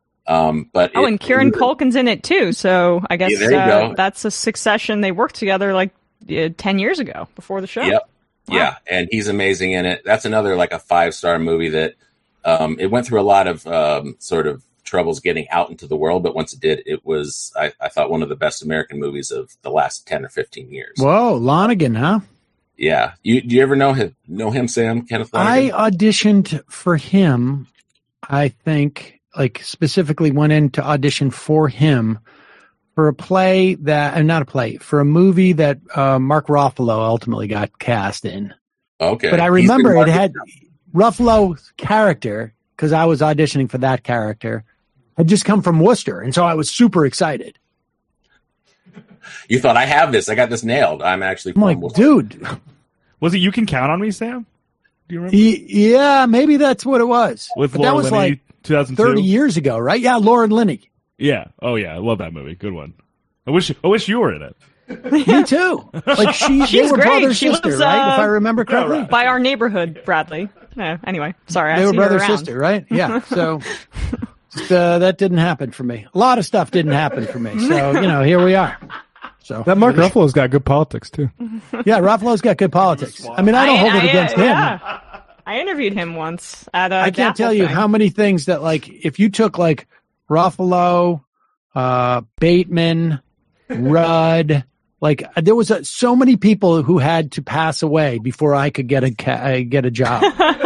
Um, but Oh, it- and Kieran it- Culkin's in it too, so I guess Yeah, there you uh, go. that's a Succession. They worked together like uh, ten years ago before the show. Yep. Wow. Yeah, and he's amazing in it. That's another like a five star movie that um, it went through a lot of um, sort of troubles getting out into the world, but once it did, it was I, I thought one of the best American movies of the last ten or fifteen years. Whoa, Lonergan, huh? Yeah, you do you ever know him? Know him, Sam? Kenneth I Lonergan? auditioned for him, I think, like specifically went in to audition for him for a play that, uh, not a play, for a movie that uh, Mark Ruffalo ultimately got cast in. Okay, But I He's been remember it marketed- had Ruffalo's character, because I was auditioning for that character, had just come from Worcester, and so I was super excited. You thought I have this? I got this nailed. I'm actually. I'm from like, Worcester. dude, Was it You Can Count on Me, Sam? Do you remember? y- yeah, maybe that's what it was. With but Laura that was Linney, like two thousand two? thirty years ago, right? Yeah, Lauren Linney. Yeah. Oh, yeah. I love that movie. Good one. I wish I wish you were in it. Me too. Like she, they She's were great. brother She sister, was, right? If uh, I remember correctly, By our neighborhood, Bradley. Uh, anyway, sorry, they I were see brother her around. sister, right? Yeah. So just, uh, that didn't happen for me. A lot of stuff didn't happen for me. So you know, here we are. So That Mark Ruffalo's got good politics too. yeah, Ruffalo's got good politics. I mean, I don't hold it I- against uh, him. yeah. I interviewed him once at a I can't Dapple tell you thing. how many things that, like, if you took like Ruffalo, uh, Bateman, Rudd, like there was a, so many people who had to pass away before I could get a ca- uh, get a job.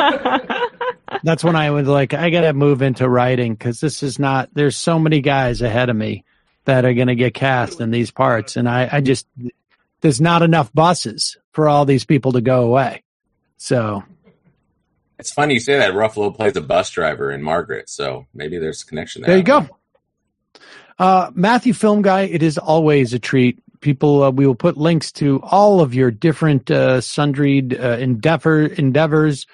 That's when I was like, I got to move into writing because this is not. There's so many guys ahead of me that are going to get cast in these parts, and I, I just there's not enough buses for all these people to go away. So. It's funny you say that. Ruffalo plays a bus driver in Margaret, so maybe there's a connection there. There you go. Uh, Matthew Film Guy, it is always a treat. People, uh, we will put links to all of your different uh, sundry uh, endeavor, endeavors,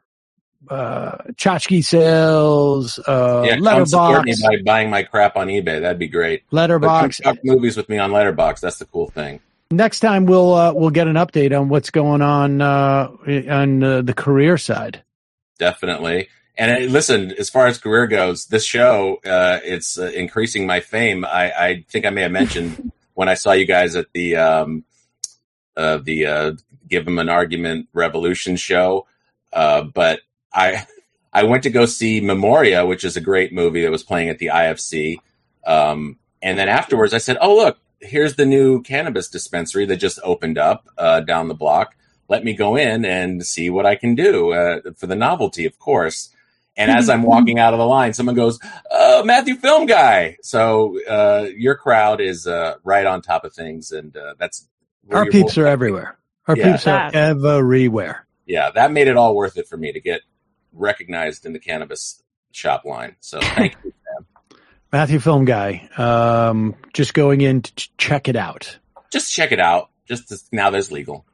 uh, tchotchke sales, uh, Yeah, come support me letterbox, by buying my crap on eBay. That'd be great. letterbox. But come talk movies with me on Letterbox. That's the cool thing. Next time we'll uh, we'll get an update on what's going on uh, on uh, the career side. definitely. And uh, listen, as far as career goes, this show, uh, it's uh, increasing my fame. I, I think I may have mentioned when I saw you guys at the um, uh, the uh, Give 'Em an Argument Revolution show, uh, but I I went to go see Memoria, which is a great movie that was playing at the I F C. Um, and then afterwards, I said, "Oh, look, here's the new cannabis dispensary that just opened up uh, down the block. Let me go in and see what I can do uh, for the novelty, of course." And as I'm walking out of the line, someone goes, "Oh, Matthew Film Guy." So uh, your crowd is uh, right on top of things, and uh, that's our peeps are everywhere. Our yeah. peeps are everywhere. Yeah, that made it all worth it for me to get recognized in the cannabis shop line. So thank you, Sam. Matthew Film Guy. Um, just going in to ch- check it out. Just check it out. Just to, now that it's legal.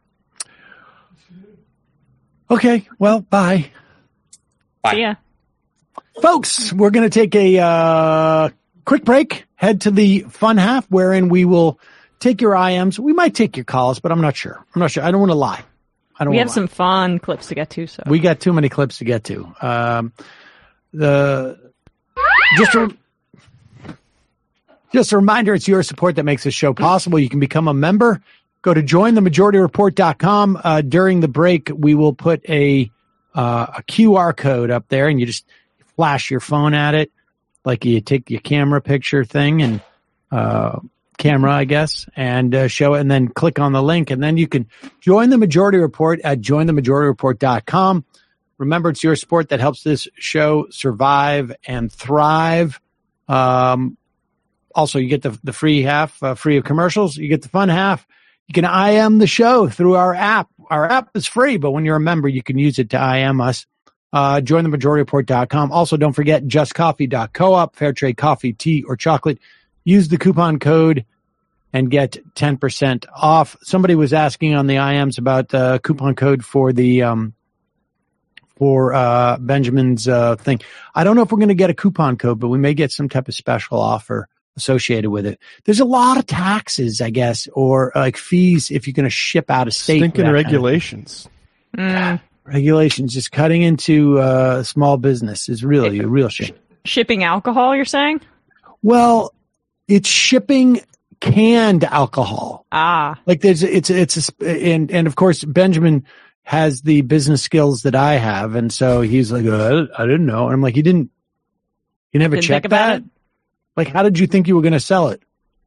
Okay. Well, bye. Bye. See ya. Folks, we're going to take a uh, quick break, head to the fun half, wherein we will take your I Ms. We might take your calls, but I'm not sure. I'm not sure. I don't want to lie. I don't we have lie. some fun clips to get to. So we got too many clips to get to. Um, the just a, just a reminder, it's your support that makes this show possible. You can become a member. Go to join the majority report dot com. Uh, during the break, we will put a uh, a Q R code up there, and you just flash your phone at it, like you take your camera picture thing and uh, camera, I guess, and uh, show it, and then click on the link, and then you can join the Majority Report at join the majority report dot com. Remember, it's your support that helps this show survive and thrive. Um, also, you get the the free half, uh, free of commercials. You get the fun half. You can I M the show through our app. Our app is free, but when you're a member, you can use it to I M us. Uh, join the majority report dot com. Also, don't forget just coffee dot coop, fair trade coffee, tea, or chocolate. Use the coupon code and get ten percent off. Somebody was asking on the I Ms about the uh, coupon code for the um, for uh, Benjamin's uh, thing. I don't know if we're going to get a coupon code, but we may get some type of special offer associated with it. There's a lot of taxes, I guess, or like fees if you're going to ship out of state. Stinking regulations. Kind of mm. Regulations, just cutting into uh, small business is really a real shame. Shipping alcohol, you're saying? Well, it's shipping canned alcohol. Ah, like there's it's it's a, and and of course Benjamin has the business skills that I have, and so he's like, uh, I didn't know, and I'm like, you didn't, you never didn't checked think about that? It? Like, how did you think you were going to sell it?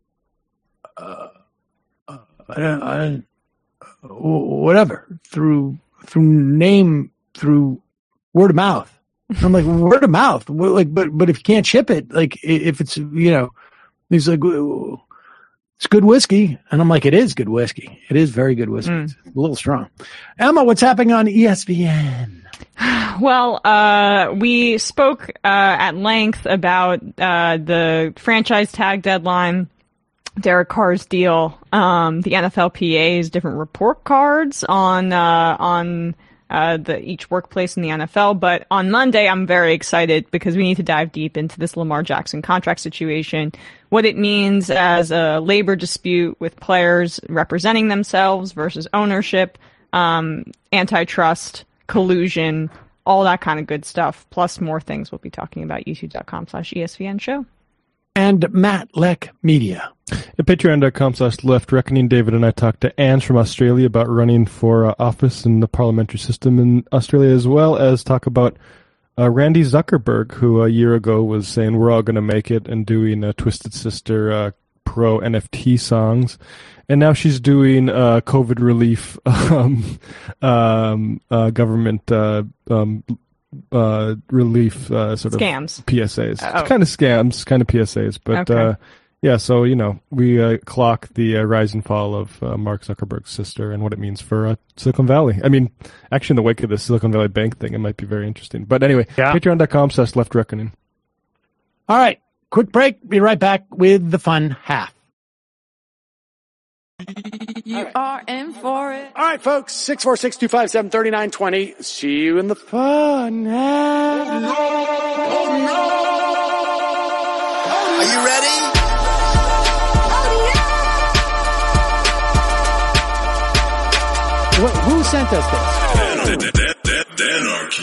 Uh, uh, I don't, I don't, whatever through. through name, through word of mouth. And I'm like, word of mouth. Like, but, but if you can't ship it, like if it's, you know, he's like, it's good whiskey. And I'm like, it is good whiskey. It is very good whiskey. Mm. It's a little strong. Emma, what's happening on E S P N? Well, uh, we spoke, uh, at length about, uh, the franchise tag deadline, Derek Carr's deal, um, the N F L P A's different report cards on, uh, on, uh, the, each workplace in the N F L. But on Monday, I'm very excited because we need to dive deep into this Lamar Jackson contract situation, what it means as a labor dispute with players representing themselves versus ownership, um, antitrust, collusion, all that kind of good stuff, plus more things we'll be talking about, youtube.com slash ESPN show. And Matt Leck Media. At patreon.com slash left reckoning, David and I talked to Ange from Australia about running for uh, office in the parliamentary system in Australia, as well as talk about uh, Randy Zuckerberg, who a year ago was saying we're all going to make it and doing uh, Twisted Sister uh, pro N F T songs. And now she's doing uh, COVID relief um, um, uh, government uh, um, uh, relief uh, sort scams. of P S As. Oh. It's kind of scams, kind of P S As. But okay. uh, yeah, so, you know, we uh, clock the uh, rise and fall of uh, Mark Zuckerberg's sister and what it means for uh, Silicon Valley. I mean, actually, in the wake of the Silicon Valley Bank thing, it might be very interesting. But anyway, yeah. patreon.com slash left reckoning. All right, quick break. Be right back with the fun half. You are in for it. All right, folks, six four six, two five seven, three nine two zero. See you in the fun half. Oh, no. Oh, no. Are you ready? Oh, yeah. Who sent us this? Anarchy.